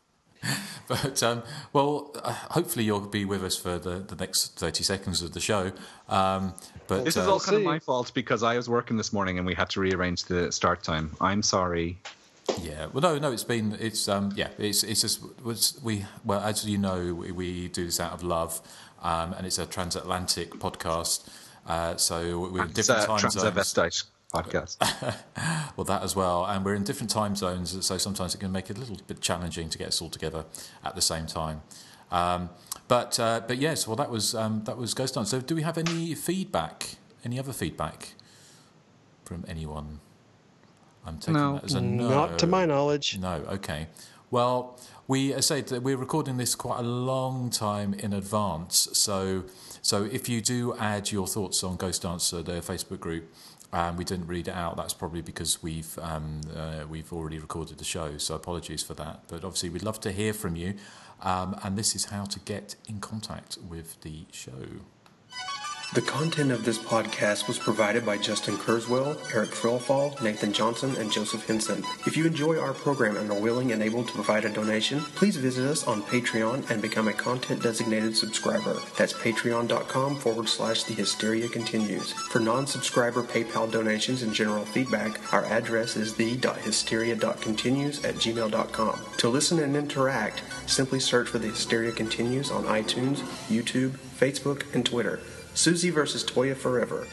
But um, well, uh, hopefully you'll be with us for the, the next thirty seconds of the show. Um, but This uh, is all kind of see. my fault because I was working this morning and we had to rearrange the start time. I'm sorry. yeah, well, no, no, it's been it's um, yeah, it's it's just was we well as you know we, we do this out of love, um, and it's a transatlantic podcast. Uh, so we're in It's different a time zones. transvestite podcast. Well, that as well, and we're in different time zones, so sometimes it can make it a little bit challenging to get us all together at the same time. Um, but uh, but yes, well, that was um, that was Ghost Dance. So, do we have any feedback? Any other feedback from anyone? I'm taking No. that as a no. Not to my knowledge. No. Okay. Well, we as I said that we're recording this quite a long time in advance, so so if you do add your thoughts on Ghost Dancer, the Facebook group, and we didn't read it out, that's probably because we've um, uh, we've already recorded the show. So apologies for that. But obviously, we'd love to hear from you, um, and this is how to get in contact with the show. The content of this podcast was provided by Justin Kurzweil, Eric Thrillfall, Nathan Johnson, and Joseph Henson. If you enjoy our program and are willing and able to provide a donation, please visit us on Patreon and become a content-designated subscriber. That's patreon.com forward slash The Hysteria Continues. For non-subscriber PayPal donations and general feedback, our address is the.hysteria.continues at gmail dot com. To listen and interact, simply search for The Hysteria Continues on iTunes, YouTube, Facebook, and Twitter. Susie versus Toya forever.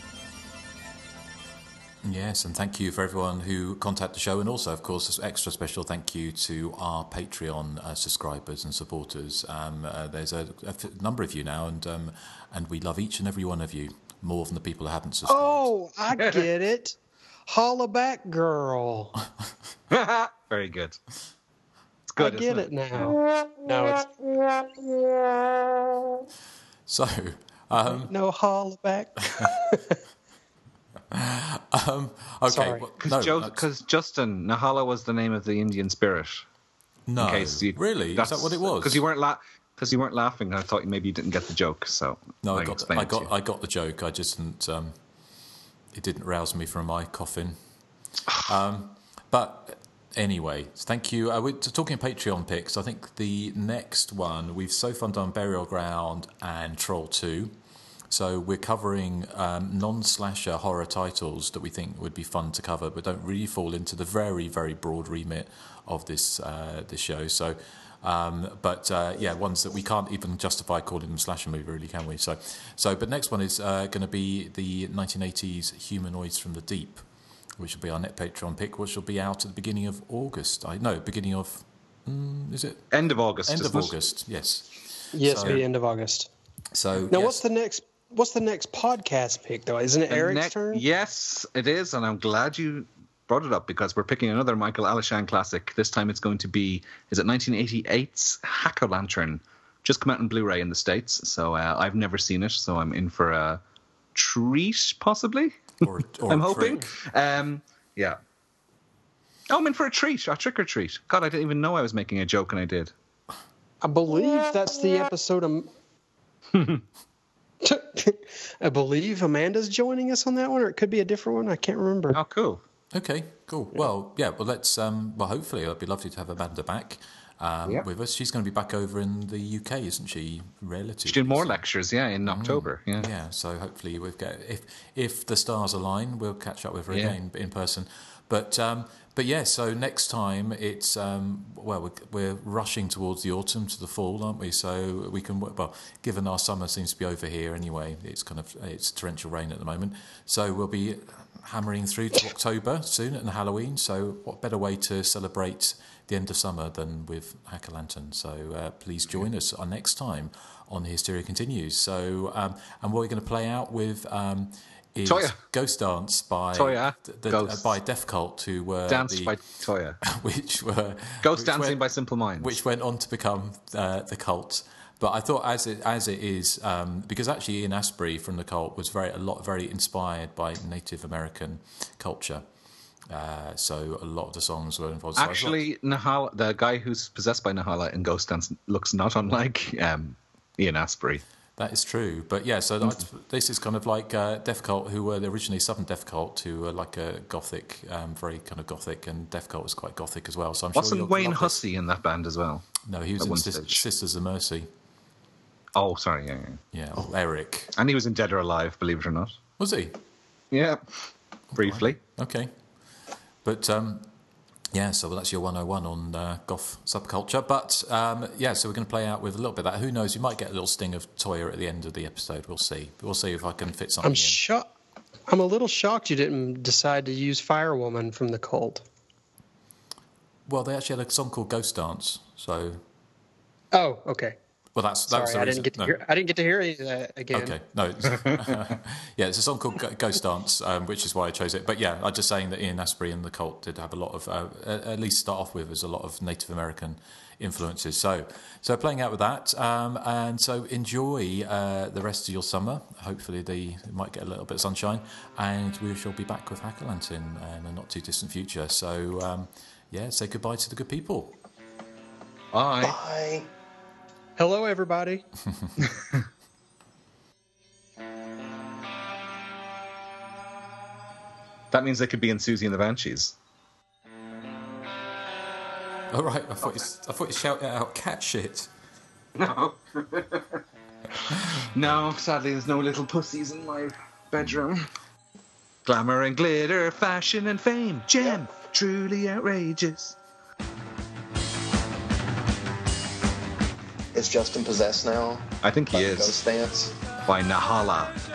Yes, and thank you for everyone who contacted the show, and also, of course, an extra special thank you to our Patreon uh, subscribers and supporters. Um, uh, there's a, a f- number of you now, and um, and we love each and every one of you more than the people who haven't subscribed. Oh, I get it. Holla back, girl. Very good. It's good. I get isn't it now. No, it's So, um, no holla back. um, okay, Sorry. well, Because no, uh, Justin, Nahala was the name of the Indian spirit. no, In case you, really, is that what it was? Because you weren't la- because you weren't laughing, and I thought maybe you didn't get the joke. So No, I can got, explain I it to got, you. I got the joke. I just didn't. Um, it didn't rouse me from my coffin. Um, but anyway, thank you. Uh, we're talking Patreon picks. I think the next one we've so far done Burial Ground and Troll Two. So we're covering um, non-slasher horror titles that we think would be fun to cover, but don't really fall into the very, very broad remit of this uh, this show. So. Um, but uh, yeah, ones that we can't even justify calling them slasher movie, really, can we? So, so but next one is uh, going to be the nineteen eighties Humanoids from the Deep, which will be our net Patreon pick, which will be out at the beginning of August. I know, beginning of mm, is it End of August. end of isn't it? August? Yes. Yes, So- the end of August. So Now, yes. what's the next? What's the next podcast pick though? Isn't it The Eric's next- turn? Yes, it is, and I'm glad you brought it up because we're picking another Michael Alishan classic. This time it's going to be, is it nineteen eighty-eight's Hack-O-Lantern? Just come out in Blu-ray in the States, so uh, I've never seen it, so I'm in for a treat, possibly. Or, or I'm a hoping. trick. Um, yeah. Oh, I'm in for a treat, a trick or treat. God, I didn't even know I was making a joke, and I did. I believe that's the episode. Of... I believe Amanda's joining us on that one, or it could be a different one. I can't remember. Oh, cool. Okay, cool. Well, yeah. Well, let's. Um, well, hopefully, it'd be lovely to have Amanda back um, yeah. with us. She's going to be back over in the U K, isn't she? Relatively. She's doing more lectures, yeah, in October. Yeah. Yeah. So hopefully, we've got if if the stars align, we'll catch up with her Yeah. again in person. But um, but yeah. So next time it's um, well, we're, we're rushing towards the autumn to the fall, aren't we? So we can well, given our summer seems to be over here anyway. It's kind of it's torrential rain at the moment. So we'll be hammering through to October soon and Halloween. So what better way to celebrate the end of summer than with Hack-O-Lantern? So uh, please join us our next time on Hysteria Continues. So um, and what we're going to play out with um, is Toyah. Ghost Dance by Toyah. the, Ghost. uh, by Deaf Cult, who were Danced the, by Toyah. which were Ghost which Dancing went, by Simple Minds. which went on to become uh, the Cult. But I thought, as it as it is, um, because actually Ian Astbury from the Cult was very a lot very inspired by Native American culture. Uh, so a lot of the songs were involved. So Actually, Nahala, the guy who's possessed by Nahala in Ghost Dance looks not unlike um, Ian Astbury. That is true, but yeah. So mm-hmm. this is kind of like uh, Deaf Cult, who were originally Southern Deaf Cult, who were like a gothic, um, very kind of gothic, and Deaf Cult was quite gothic as well. So I'm Wasn't sure Wayne love Hussey this. in that band as well? No, he was At in one Sis- stage. Sisters of Mercy. Oh, sorry, yeah, yeah. Yeah, oh, Eric. And he was in Dead or Alive, believe it or not. Was he? Yeah, briefly. Okay. But, um, yeah, so that's your one oh one on uh, goth subculture. But, um, yeah, so we're going to play out with a little bit of that. Who knows, you might get a little sting of Toyah at the end of the episode. We'll see. We'll see if I can fit something I'm in. shocked. I'm a little shocked you didn't decide to use Firewoman from the Cult. Well, they actually had a song called Ghost Dance, so... Oh, okay. Well, that's Sorry, that's the I reason. didn't get to no. hear. I didn't get to hear any of that again. Okay, no, it's, yeah, it's a song called Ghost Dance, um, which is why I chose it. But yeah, I'm just saying that Ian Astbury and the Cult did have a lot of, uh, at least start off with, as a lot of Native American influences. So, so playing out with that, um, and so enjoy uh, the rest of your summer. Hopefully, the you might get a little bit of sunshine, and we shall be back with Hack-O-Lantern in a not too distant future. So, um, yeah, say goodbye to the good people. Bye. Bye. Hello, everybody. That means they could be in Susie and the Banshees. All right, I thought you, I thought you shouted out cat shit. No. No, sadly, there's no little pussies in my bedroom. Glamour and glitter, fashion and fame, gem, truly outrageous. Is Justin possessed now? I think he by is. Ghost Dance? By Nahala.